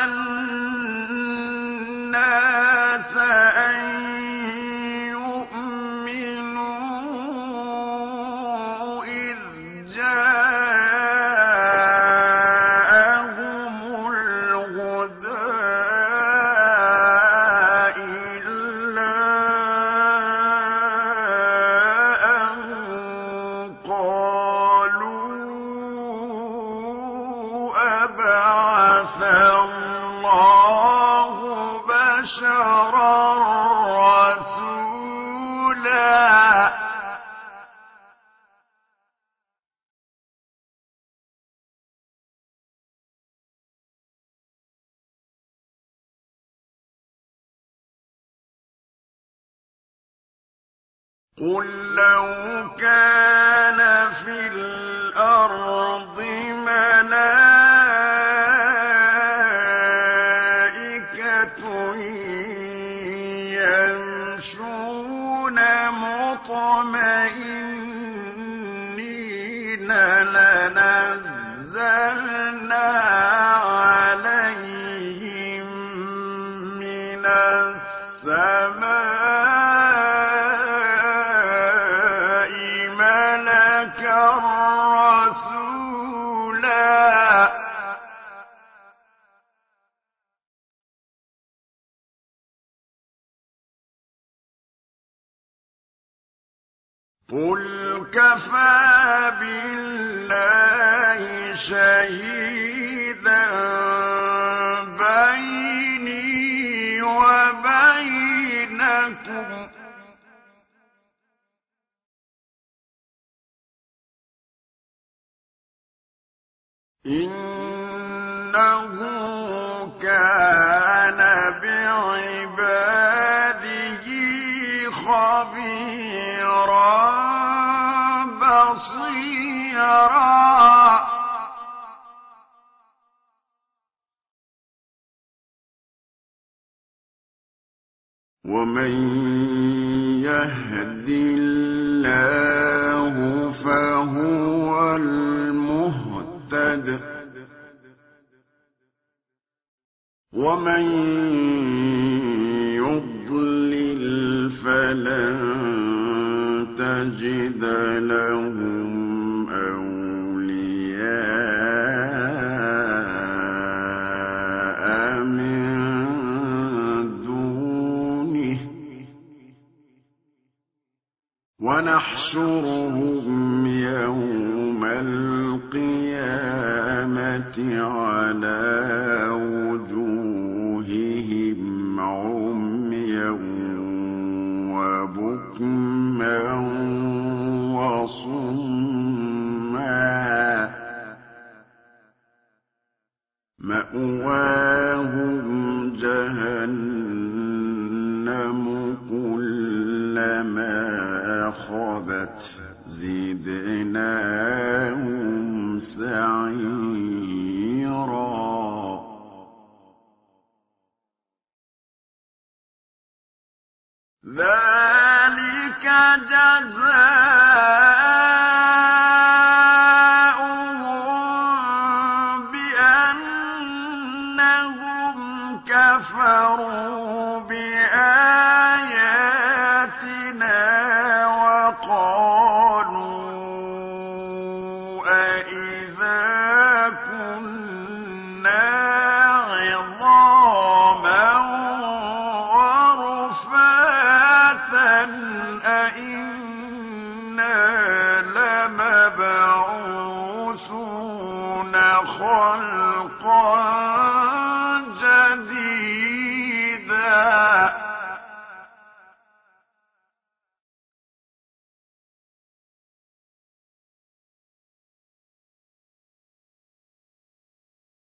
النَّاسَ أَن يُؤْمِنُوا إِذْ جَاءَهُمُ الْهُدَىٰ إِلَّا أَن قَالُوا أَبَعَثَ اللَّهُ بَشَرًا رَّسُولًا قُل لَّوْ كَانَ فِي الْأَرْضِ مَلَائِكَةٌ يَمْشُونَ مُطْمَئِنِّينَ لَنَزَّلْنَا عَلَيْهِم مِّنَ السَّمَاءِ مَلَكًا رَّسُولًا قُلْ كَفَىٰ بِاللَّهِ شَهِيدًا بَيْنِي وَبَيْنَكُمْ ۚ إِنَّهُ كَانَ بِعِبَادِهِ خَبِيرًا بَصِيرًا وَمَن يَهْدِ اللَّهُ فَهُوَ الْمُهْتَدِ ۖ وَمَن يُضْلِلْ فَلَن تَجِدَ لَهُمْ أَوْلِيَاءَ مِن دُونِهِ ۖ وَنَحْشُرُهُمْ يَوْمَ الْقِيَامَةِ عَلَىٰ وُجُوهِهِمْ عُمْيًا وَبُكْمًا وَصُمًّا ۖ مَّأْوَاهُمْ جَهَنَّمُ كُلَّمَا خَبَتْ زِدْنَاهُمْ سَعِيرًا ذَٰلِكَ جَزَاؤُهُم بِأَنَّهُمْ كَفَرُوا بِآيَاتِنَا وَقَالُوا أَإِذَا كُنَّا عِظَامًا وَرُفَاتًا أَإِنَّا لَمَبْعُوثُونَ خَلْقًا جَدِيدًا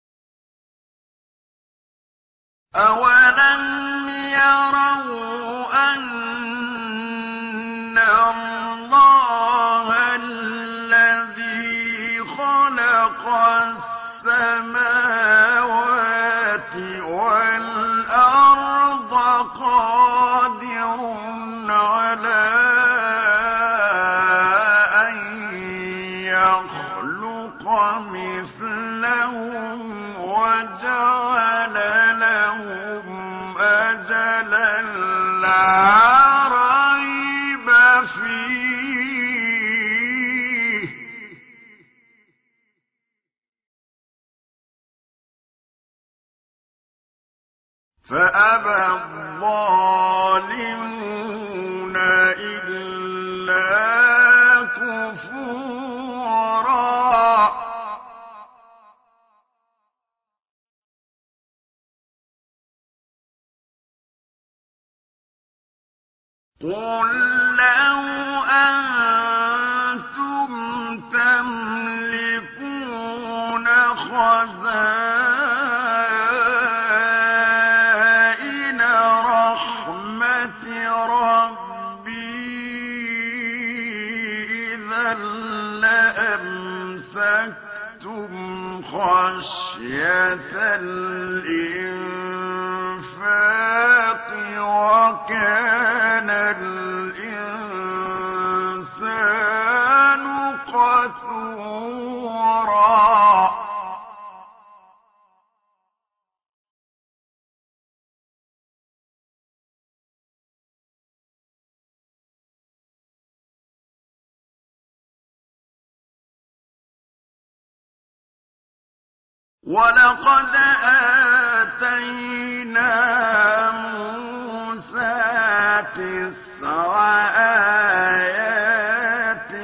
أَوَلَمْ يَرَوْا السماوات والأرض قادر على أن يخلق مثلهم وجعل لهم أجلا لا ريب فيه فأبى الظالمون إلا كفورا قل لو أنتم تملكون خزائن رحمة ربي إذا لأمسكتم خشية الإنفاق وكان الإنسان قتورا ولقد آتينا موسى تسع آيات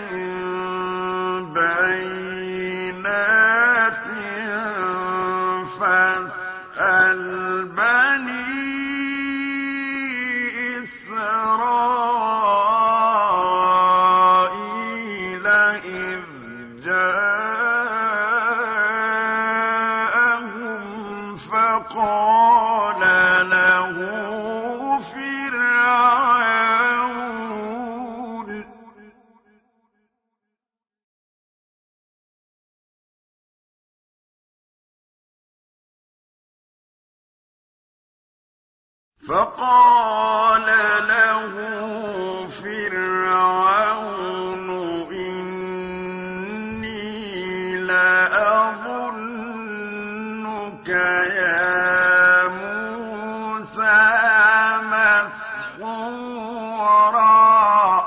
بينات فاسأل بني إسرائيل إذ جاءهم فقال له فرعون فقال له فرعون إني لأظنك يا موسى مسحورا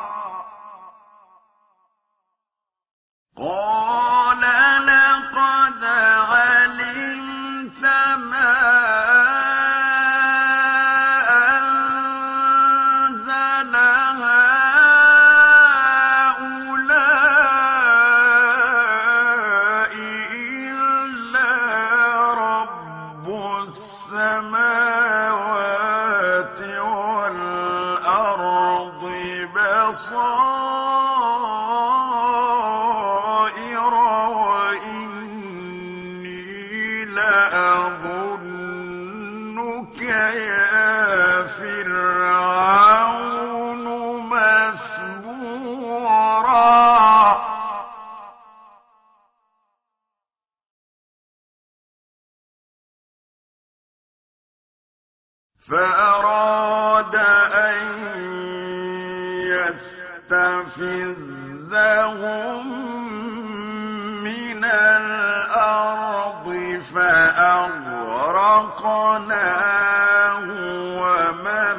قال لقد علمت ما أنزل هؤلاء إلا رب السماوات والأرض بصائر وإني لأظنك يا فرعون مثبورا فأراد أن يستفزهم من الأرض فأغرقناه ومن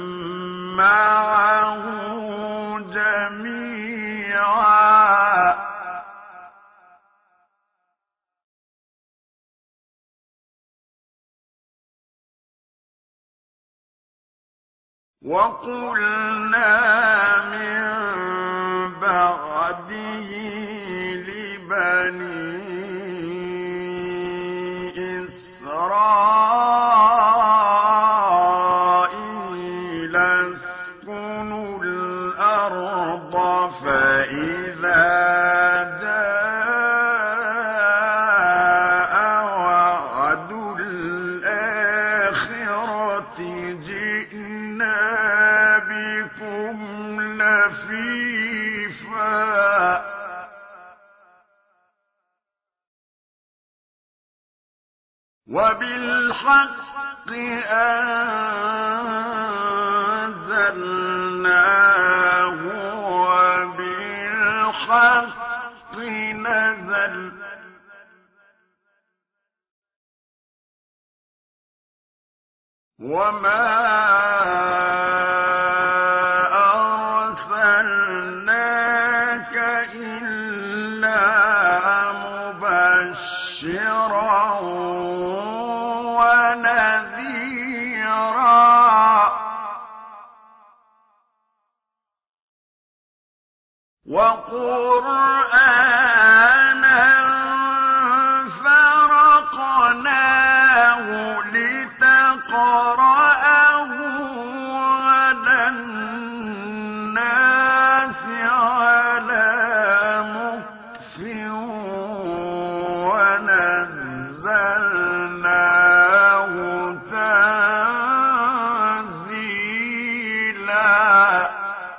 معه جميعا وقلنا من بعده لبني إسرائيل اسكنوا الأرض فإذا جاء وعد الآخرة جئنا بكم لفيفا وبالحق أنزلناه وبالحق نزل وما أرسلناك إلا مبشرا ونذيرا وقرآنا فرقناه لتقرأه على الناس على مكث ونزلناه تنزيلا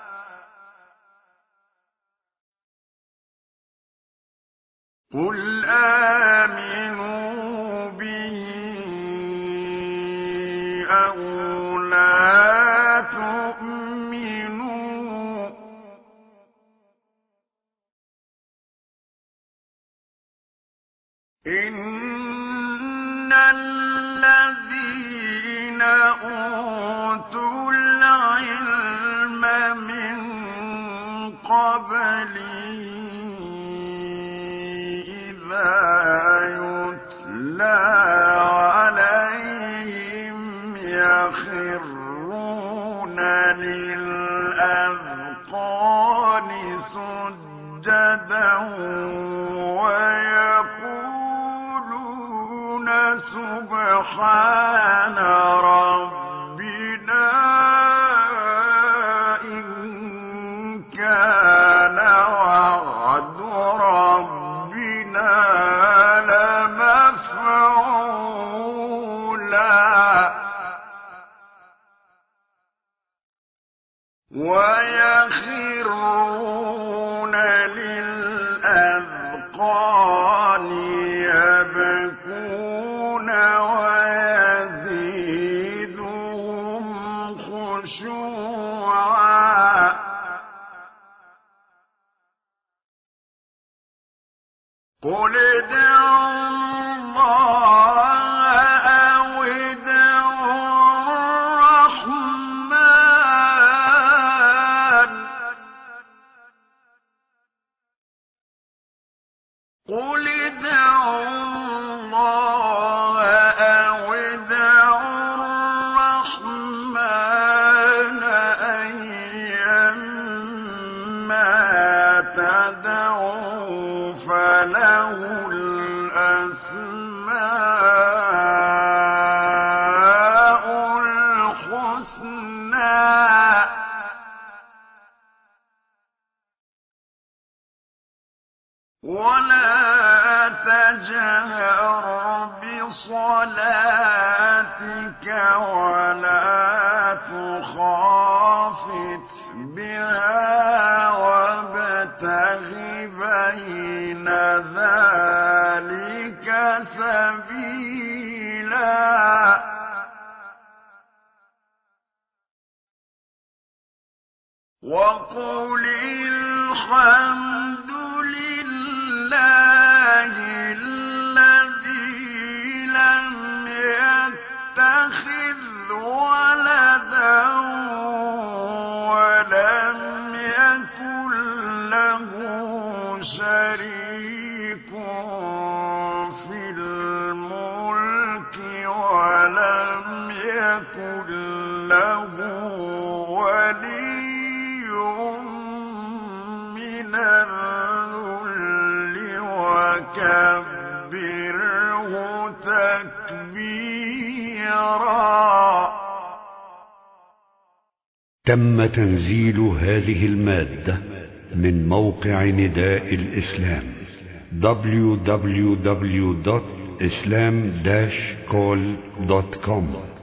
قل آمنوا به أو لا تؤمنوا إن الذين أوتوا العلم من قبله يتلى عليهم يخرون للأذقان سجدا ويقولون سبحان ربنا إن كان وعد ربنا لمفعولا ويخرون للأذقان يبكون ويزيدهم خشوعا قل ادعوا الله أو ادعوا الرحمن قل ادعوا الله أو ادعوا الرحمن أيما تدعوا فله الأسماء الحسنى ولا تجهر بصلاتك ولا تخافت بها وابتغ بين ذلك سبيلا وقل الحمد لله الذي لم يتخذ ولدا ولم يكن له شريك في الملك ولم يكن له ولي من الذل وكبره تكبيرا. تم تنزيل هذه المادة من موقع نداء الإسلام دبليو دبليو دبليو دوت إسلام داش كول دوت كوم.